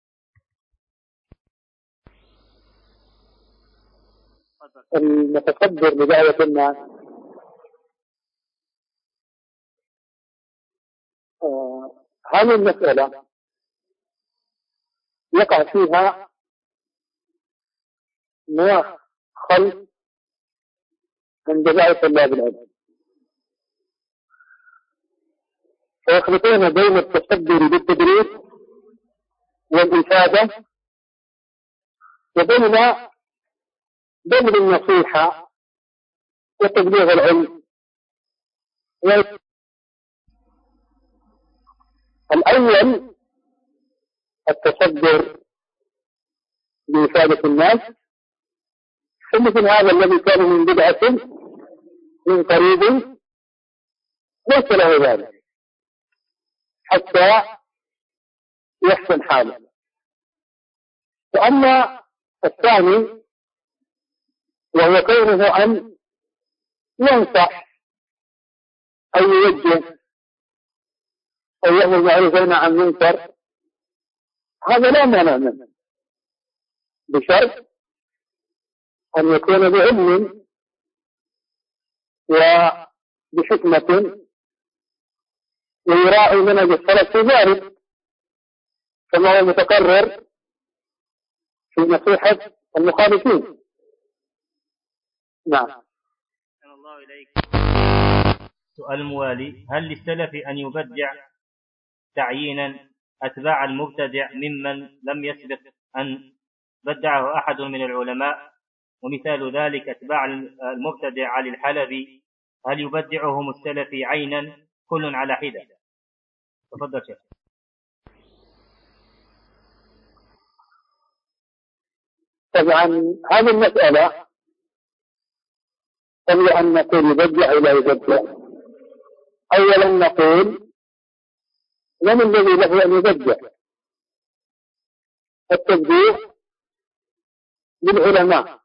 المتصدر بدعوة الناس هذه المسألة يقع فيها نوع خلط عند بعض طلاب العلم، فيخلطون بين التصدر بالتدريس والإفادة وبين بذل النصيحة وتبليغ العلم. الأول التصدر بإفادة الناس، فمثل هذا الذي كان من بدعة من قريب ليس له ذلك حتى يحسن حاله. وأما الثاني وهو كونه أن ينصح أو يوجه أو يأمر بالمعروف وينهى عن المنكر، هذا لا مانع منه بشرط أن يكون بعلم وبحكمة ويراعي منهج السلف في ذلك، كما هو متكرر في نصيحة المخالفين. نعم. الله إليك. سؤال موالي: هل للسلف أن يبدع تعيينا أتباع المبتدع ممن لم يسبق أن بدعه أحد من العلماء؟ ومثال ذلك أتباع المبتدع علي الحلبي، هل يبدعهم السلفي عينا كل على حدة؟ تفضل شيخ. طبعا هذه المسألة قبل أن نقول يبدع ولا يبدع، أولا نقول من الذي له أن يبدع؟ التبديع للعلماء،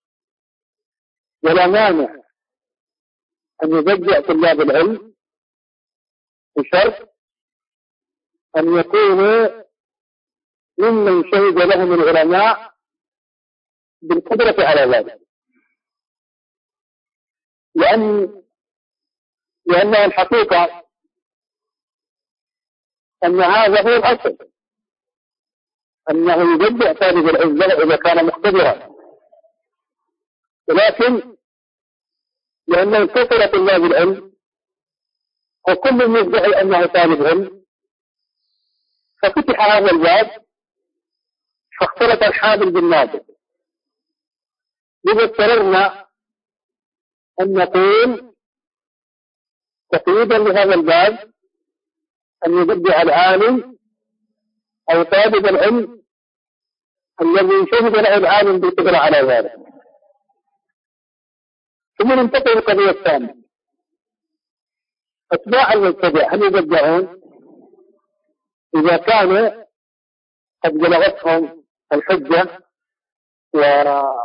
ولا مانع أن يبدع طلاب العلم بشرط أن يكونوا ممن شهد لهم العلماء بالقدرة على ذلك، لأن الحقيقة أن هذا هو الأصل، أنه يبدع طالب العلم إذا كان مقتدرا، ولكن لأنه كثر طلاب العلم وكل يدعي أنه طالب علم ففتح هذا الباب فاختلط الحابل بالنادر. لذا اضطررنا أن نقول تقييدا لهذا الباب أن يبدع العالم أو طالب العلم الذي شهد له العالم بالقدرة على ذلك. ثم ننتقل للقضية الثانية: أتباع المبتدع هل يبدعون؟ إذا كانوا قد بلغتهم الحجة وكانوا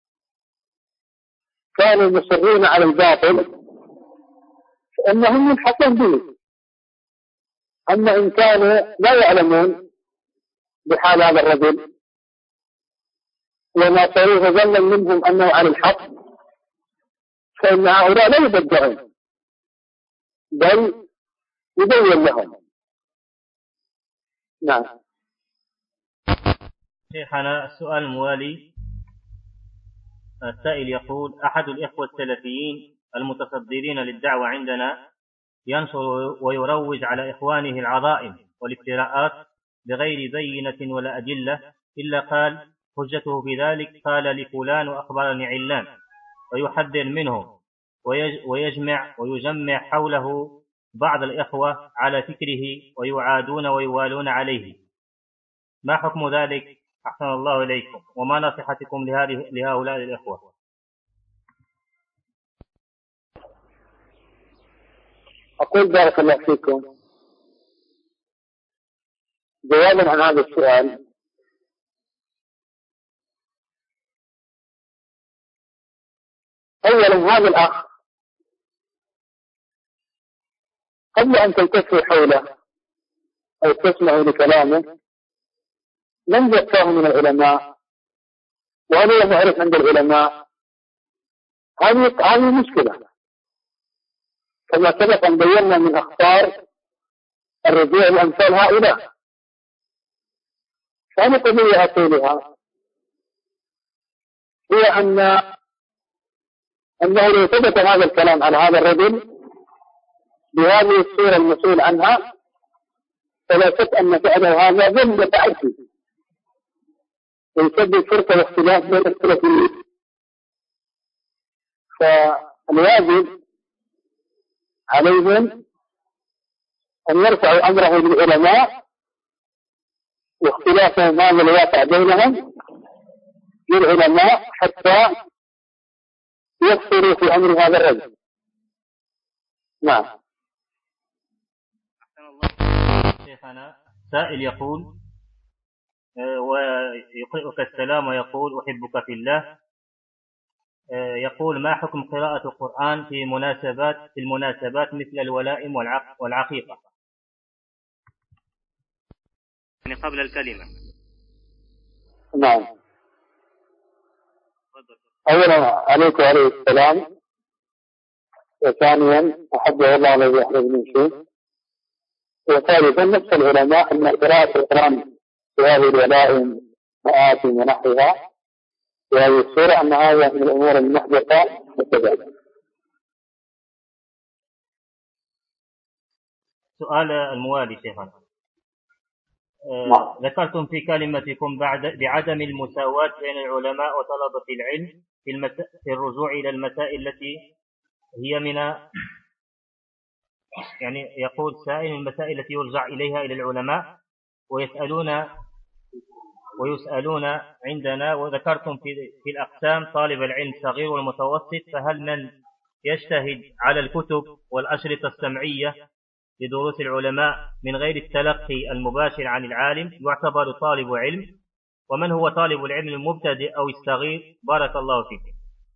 مصرين على الباطل فإنهم يلحقون به، أما إن كانوا لا يعلمون بحال هذا الرجل وما صاروه ظنا منهم أنه على الحق، فإن هؤلاء لا يبدعون بل يبين لهم. نعم. شيخنا السؤال الموالي، السائل يقول: أحد الإخوة السلفيين المتصدرين للدعوة عندنا ينشر ويروج على إخوانه العظائم والافتراءات بغير بينة ولا أدلة، إلا قال حجته في ذلك قال لفلان وأخبرني علان، ويحذر منه ويجمع حوله بعض الإخوة على فكره ويعادون ويوالون عليه، ما حكم ذلك؟ أحسن الله إليكم، وما نصيحتكم لهؤلاء الإخوة؟ أقول بارك الله فيكم، جوابا عن هذا السؤال: أولا هذا الأخ قبل أن تلتفوا حوله أو تسمعوا لكلامه لم يذكره من العلماء وهذا معرف عند العلماء، هذه مشكلة، كما سبق أن بينا من أخطار الرجوع لأمثال هؤلاء. فأنا قضية أقولها هي أنه لو ثبت هذا الكلام على هذا الرجل بهذه الصورة المسؤول عنها فلا شك أن فعله هذا ظلم وتعدي ويسبب فرقة واختلاف بين السلفيين. فالواجب عليهم أن يرفعوا أمره للعلماء واختلافهم هذا الواقع بينهم للعلماء حتى يفصلوا في أمر هذا الرجل. نعم. أحسن الله شيخنا، سائل يقول ويقرئك السلام ويقول: أحبك في الله. يقول: ما حكم قراءة القرآن في المناسبات مثل الولائم والعقيقة، يعني قبل الكلمة؟ نعم. أولا عليك عليه السلام، وثانيا أحبه الله الذي أحببني فيه، وثالثا نفس العلماء أن قراءة القرآن في هذه الولائم مآتم ونحوها في هذه السورة أن هذا من الأمور المحدثة والتبعية. سؤال الموالي شيخنا، ذكرتم في كلمتكم بعدم المساواة بين العلماء وطلبة العلم في الرجوع إلى المسائل التي هي من، يعني يقول سائل المسائل التي يرجع إليها إلى العلماء ويسألون عندنا، وذكرتم في الأقسام طالب العلم صغير والمتوسط، فهل من يجتهد على الكتب والأشرطة السمعية لدروس العلماء من غير التلقي المباشر عن العالم يعتبر طالب علم؟ ومن هو طالب العلم المبتدئ أو الصغير؟ بارك الله فيك.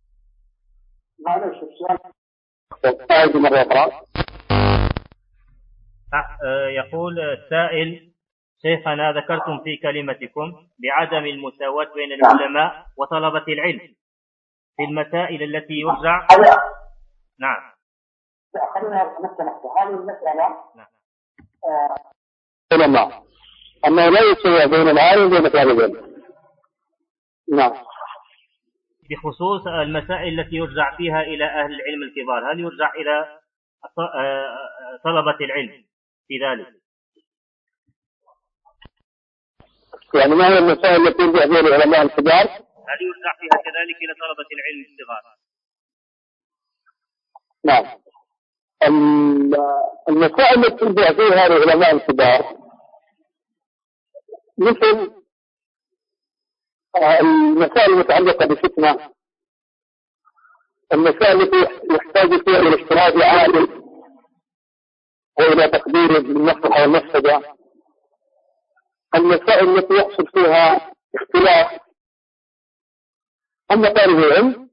يقول السائل: شيخنا ذكرتم في كلمتكم بعدم المساواة بين العلماء وطلبة العلم في المسائل التي يرجع. نعم. هذه المسألة علماء أنه لا يسوى بين العالم وبين طالب العلم. نعم. بخصوص المسائل التي يرجع فيها إلى أهل العلم الكبار، هل يرجع إلى طلبة العلم في ذلك؟ يعني ما هي المسائل التي يرجع فيها العلماء الكبار؟ هل يرجع فيها كذلك إلى طلبة العلم الصغار؟ نعم. المسائل التي يرجع فيها العلماء الكبار مثل المسائل المتعلقة بالفتنة، المسائل التي يحتاج فيها إلى اجتهاد عادل وإلى تقدير المصلحة والمفسدة، المسائل التي يحصل فيها اختلاف. أما طالب العلم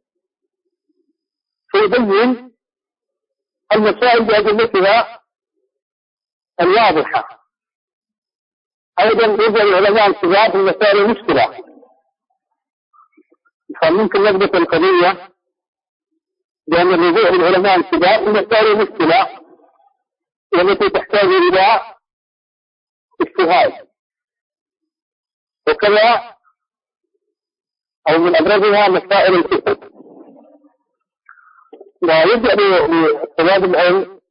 فيبين المسائل بأدلتها الواضحة. أيضا يوجد العلماء الكبار في المسائل المشكلة، فممكن نضبط القضية بأن الرجوع للعلماء الكبار في مسائل المشكلة والتي تحتاج إلى اجتهاد. وكذا أو من أبرزها مسائل الفقه، لا يبدأ لطلاب العلم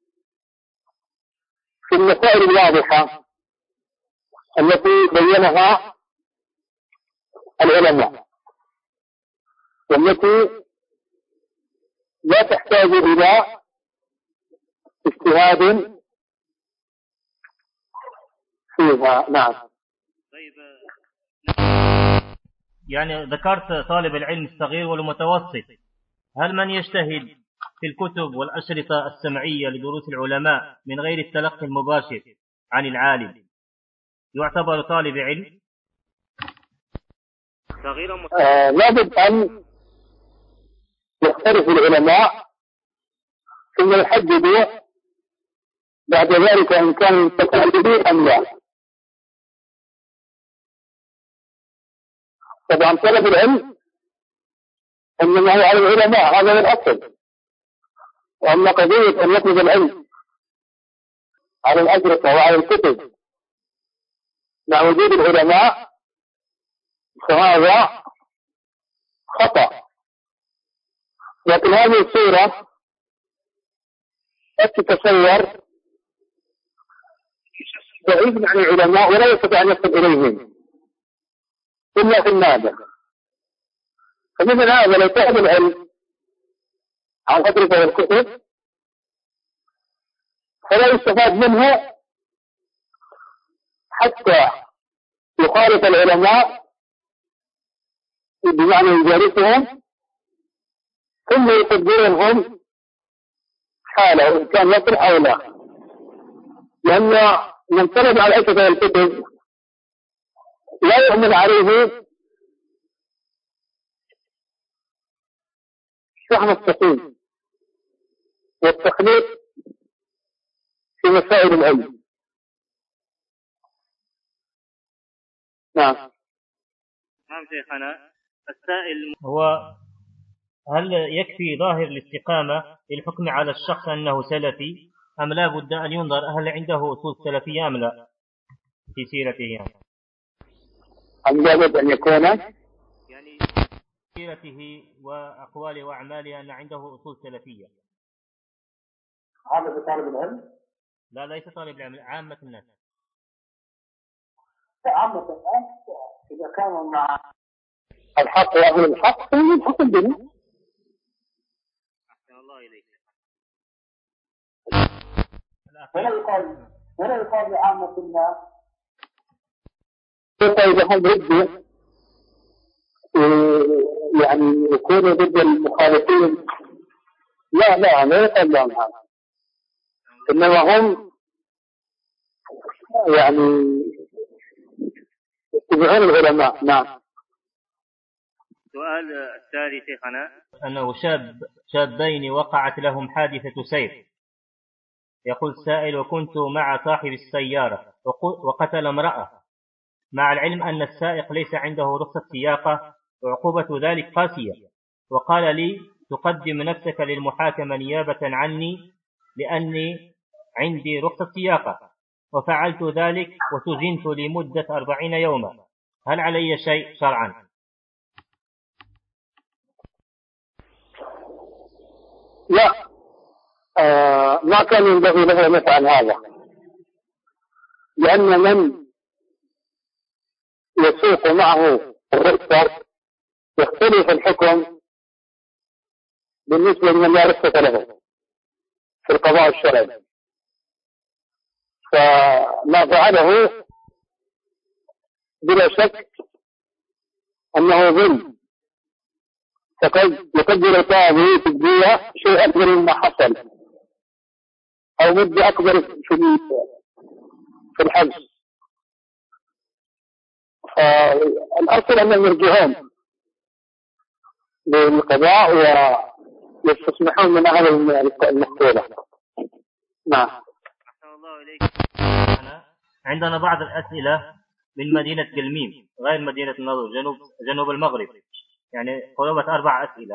في المسائل الواضحة التي بينها العلماء والتي لا تحتاج إلى اجتهاد فيها. نعم. طيب، يعني ذكرت طالب العلم الصغير والمتوسط، هل من يجتهد في الكتب والأشرطة السمعية لدروس العلماء من غير التلقي المباشر عن العالم يعتبر طالب علم صغير لابد أن يختلف العلماء ثم يحددوا بعد ذلك إن كانوا متقلدين أم لا. طبعا طلب العلم إنما هو على العلماء، هذا من الأصل. وأما قضية أن يطلب العلم على الأشرطة وعلى الكتب مع وجود العلماء فهذا خطأ. لكن هذه الصورة تتصور بعيد عن العلماء ولا يستطيع أن يصل إليهم إلا في النادر. فمثل هذا لو طلب العلم عن الأشرطة والكتب فلا يستفاد منه حتى يخالف العلماء بمعنى يجالسهم ثم يقدرهم حاله إن كان يصلح أو لا. لأن من طلب على الأشرطة والكتب لا يؤمن عليه فهم السقيم والتخليق في مسائل العلم. نعم. نعم شيخنا. السائل هو: هل يكفي ظاهر الاستقامة للحكم على الشخص أنه سلفي، أم لا بد أن ينظر هل عنده أصول سلفية أم لا في سيرته؟ أم لابد أن يكون يعني سيرته وأقواله وأعماله أن عنده أصول سلفية. هذا طالب العلم؟ لا، ليس طالب العلم، عامة الناس. عامة الناس إذا كانوا مع الحق وأهل الحق فيحكم به. أحسن الله إليك. ولا يقال لعامة الناس كيف إذا هم ضد يعني يكونوا ضد المخالفين. لا يقال لهم هذا، إنما هم يعني يتبعون العلماء. نعم. السؤال التالي شيخنا: أنه شابين وقعت لهم حادثة سير. يقول السائل: وكنت مع صاحب السيارة وقتل امرأة، مع العلم أن السائق ليس عنده رخصة سياقة وعقوبة ذلك قاسية، وقال لي: تقدم نفسك للمحاكمة نيابة عني لأني عندي رخصة سياقة، وفعلت ذلك وسجنت لمدة 40 يوما، هل علي شيء شرعا؟ لا، ما كان ينبغي له أن يفعل هذا، لأن من يسوق معه الرخصة يختلف الحكم بالنسبة لمن لا رخصة له في القضاء الشرعي. فما فعله بلا شك أنه ظلم، فقد يقدر القاضي في الدية شيء أكبر مما حصل أو مدة أكبر في الحبس. فالأصل أنهم يرجعون للقضاء ويستسمحون من أهل المقتولة. نعم. أحسن الله إليك. عندنا بعض الأسئلة من مدينة قلميم غير مدينة النضر، جنوب المغرب، يعني قرابة 4 أسئلة.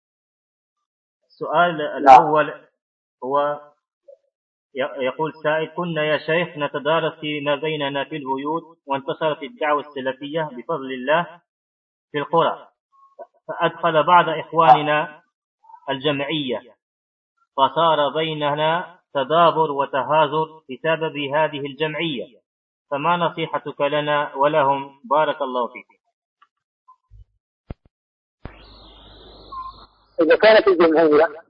السؤال الأول هو يقول سائل: كنا يا شيخ نتدارس فيما بيننا في البيوت، وانتشرت الدعوة السلفية بفضل الله في القرى، فأدخل بعض إخواننا الجمعية، فصار بيننا تدابر وتهازر بسبب هذه الجمعية، فما نصيحتك لنا ولهم؟ بارك الله فيك. إذا كانت الجمعية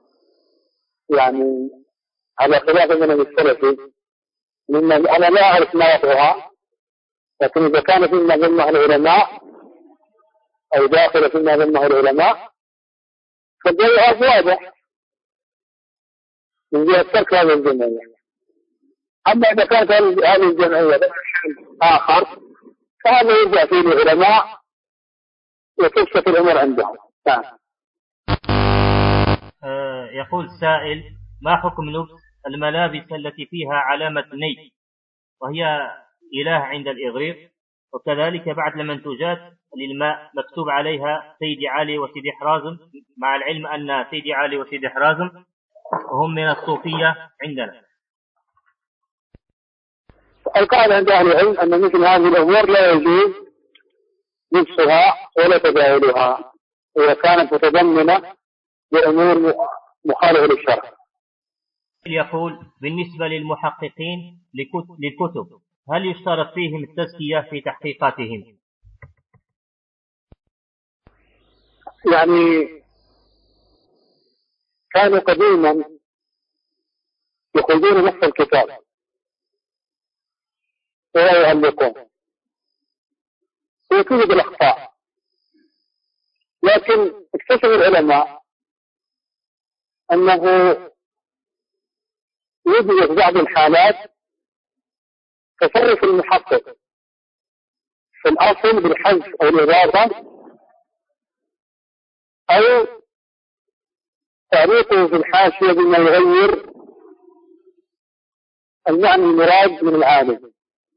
يعني على خلاف من السلفي، مما أنا لا أعرف ما وضعها، لكن إذا كانت مما ضمنه العلماء أو داخل فيما ضمنه العلماء فالجواب واضح من جهة ترك هذه الجمعية. أما إذا كانت هذه الجمعية آخر فهذا يرجع فيه العلماء وتبسط الأمور عندهم. يقول سائل: ما حكم لبس الملابس التي فيها علامة ني وهي إله عند الإغريق، وكذلك بعض المنتوجات للماء مكتوب عليها سيدي علي وسيدي حرازم، مع العلم أن سيدي علي وسيدي حرازم هم من الصوفية عندنا؟ القاعدة عند أهل العلم أن مثل هذه الأمور لا يجوز لبسها ولا تداولها إذا كانت متضمنة بأمور مخالفة للشرع. يقول: بالنسبة للمحققين للكتب، هل يشترط فيهم التزكية في تحقيقاتهم؟ يعني كانوا قديما يخرجون نص الكتاب ولا يعلقون ويكون بالأخطاء، لكن اكتشف العلماء أنه يوجد بعض الحالات تصرف المحقق في الأصل بالحذف أو الإضافة أو تعليقه في الحاشية بما يغير المعنى المراد من العالم.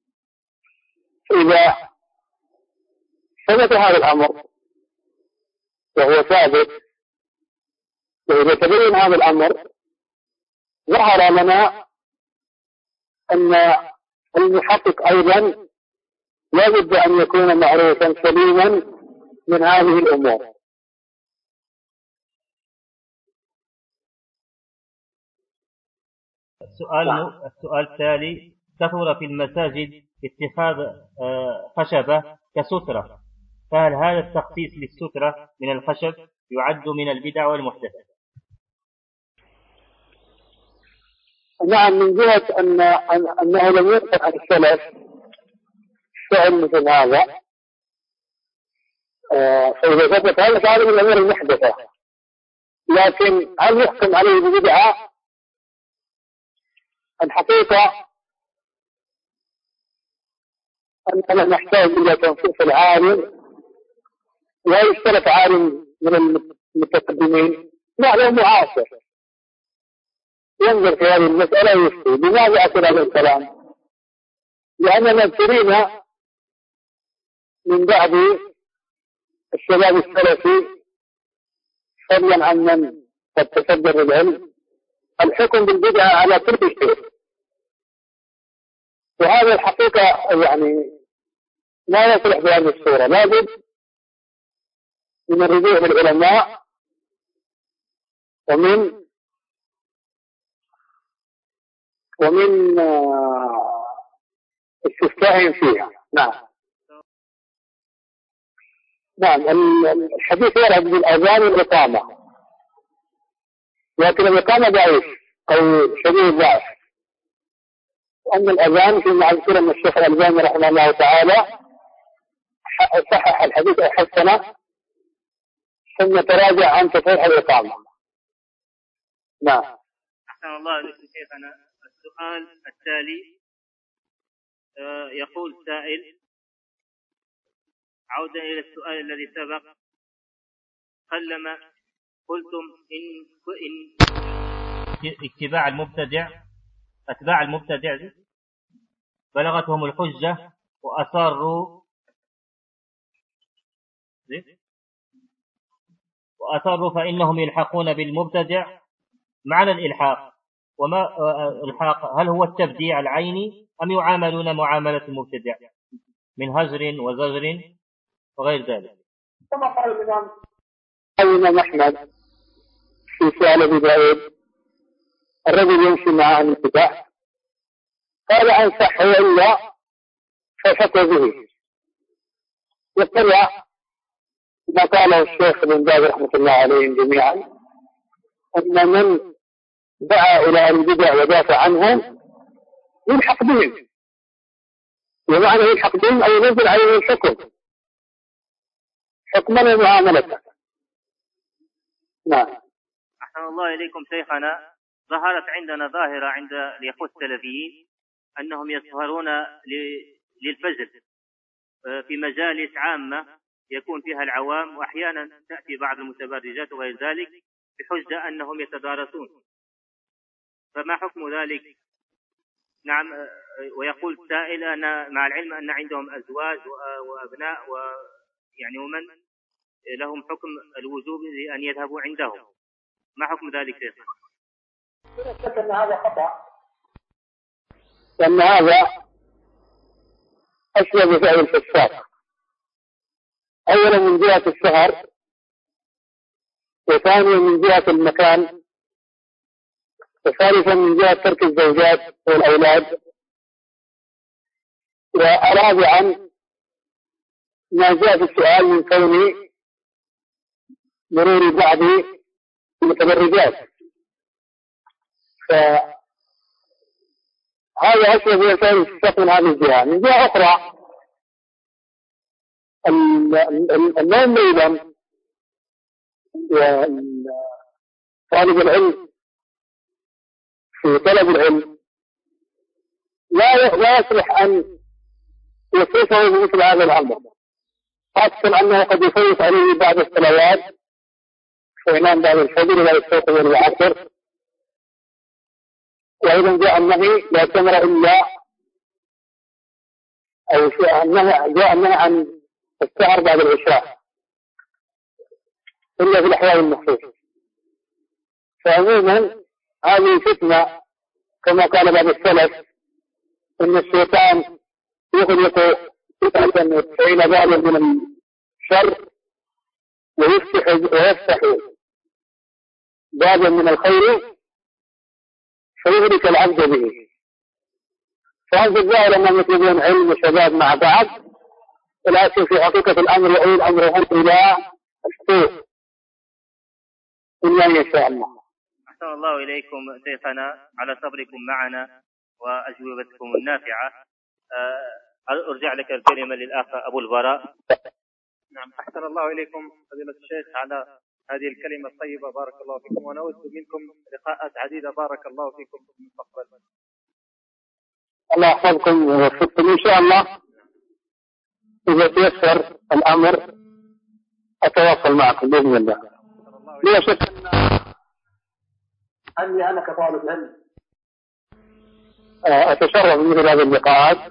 إذا ثبت هذا الأمر وهو ثابت، وإذا تبين هذا الأمر ظهر لنا أن المحقق أيضا لابد أن يكون معروفا سليما من هذه الأمور. السؤال التالي: كثر في المساجد اتخاذ خشبة كسترة، فهل هذا التخصيص للسترة من الخشب يعد من البدع والمحدثات؟ نعم، من جهة أنه لم يذكر عن السلف فعل مثل هذا، فإذا ثبت هذا فهذا من الأمور المحدثة، لكن هل يحكم عليه ببدعة؟ الحقيقة أننا نحتاج إلى تنصيص العالم، لا يشترط عالم من المتقدمين، معلم معاصر ينظر في هذه المسألة ويفتي. لماذا أقول هذا الكلام؟ لأننا ابتلينا من بعض الشباب السلفي فضلا عن من قد تصدر العلم الحكم بالبدعة على كل شيء، وهذا الحقيقة يعني لا يصلح بهذه الصورة. لابد من الرجوع للعلماء ومن استفتائهم فيها. نعم الحديث ورد بالأذان والإقامة، لكن الإقامة ضعيف أو شديد ضعف، وأن الأذان فيما أذكر أن الشيخ الألباني رحمه الله تعالى صحح الحديث أو حسنه ثم تراجع عن تصحيح الإقامة. نعم. أحسن الله إليك شيخنا. السؤال التالي يقول سائل: عودة إلى السؤال الذي سبق، قلما قلتم إن أتباع المبتدع بلغتهم الحجة وأصروا فإنهم يلحقون بالمبتدع معنى الإلحاق. وما الحاق؟ هل هو التبديع العيني أم يعاملون معاملة المبتدع من هجر وزجر وغير ذلك؟ كما قال الإمام أحمد في سؤال أبي داود: الرجل يمشي مع الابتداع قال أنصح إلا فشك به. يطلع ما قاله الشيخ ابن باز رحمة الله عليهم جميعا أن من دعا إلى البدع ودافع عنهم يلحق بهم، ومعنى يلحق بهم أي ينزل عليهم الحكم حكما ومعاملة. نعم. أحسن الله إليكم شيخنا. ظهرت عندنا ظاهرة عند الإخوة السلفيين أنهم يسهرون للفجر في مجالس عامة يكون فيها العوام، وأحيانا تأتي بعض المتبرجات وغير ذلك بحجة أنهم يتدارسون، فما حكم ذلك؟ نعم. ويقول السائل أن مع العلم أن عندهم أزواج وأبناء يعني ومن لهم حكم الوجوب لأن يذهبوا عندهم، ما حكم ذلك شيخنا؟ لا شك أن هذا خطأ، لأن هذا أشبه بفعل الفساق، أولا من جهة السهر، وثانيا من جهة المكان، وثالثا من جهة ترك الزوجات والأولاد، ورابعا ما جاء في السؤال من كون مرور بعض المتبرجات، فهذا أشبه بفعل الفساق من هذه الجهة. من جهة أخرى النوم ليلا وطالب العلم في طلب العلم لا يصلح أن يصرفه بمثل هذا الأمر، خاصة أنه قد يفوت عليه بعض الصلوات فينام بعد الفجر ولا يستيقظ إلا العصر. وأيضا جاء النهي لا تمر إلا أو جاء النهي عن السهر بعد العشاء إلا في الأحوال المخصوصة. فعموما هذه فتنة كما قال بعض السلف إن الشيطان يغلق 99 بابا من الشر ويفتح بابا من الخير فيغلق العبد به. فهذا الظاهر أنهم يطلبون علم وشباب مع بعض، ولكن في حقيقة الأمر يؤول أمرهم إلى السوء إلا إن شاء الله. أحسن الله إليكم شيخنا على صبركم معنا وأجوبتكم النافعة. أرجع لك الكلمة للأخ أبو البراء. نعم. أحسن الله إليكم فضيلة الشيخ على هذه الكلمة الطيبة، بارك الله فيكم، ونود منكم لقاءات عديدة بارك الله فيكم في المستقبل. الله يحفظكم ويوفقكم إن شاء الله. إذا تيسر الأمر أتواصل معكم بإذن الله. لا شك أني أنا كطالب علم أتشرف بمثل هذه اللقاءات،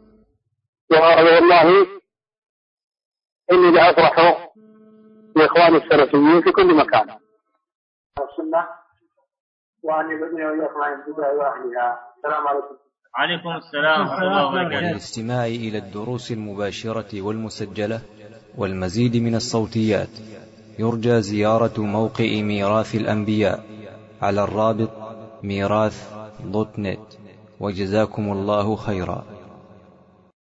والله إني لأفرح بإخواني السلفيين في كل مكان. السنة وأن يبني ويقرأ البدع وأهلها. السلام عليكم. عليكم السلام ورحمة الله وبركاته. للاستماع إلى الدروس المباشرة والمسجلة والمزيد من الصوتيات يرجى زيارة موقع ميراث الأنبياء على الرابط ميراث.net. وجزاكم الله خيرا.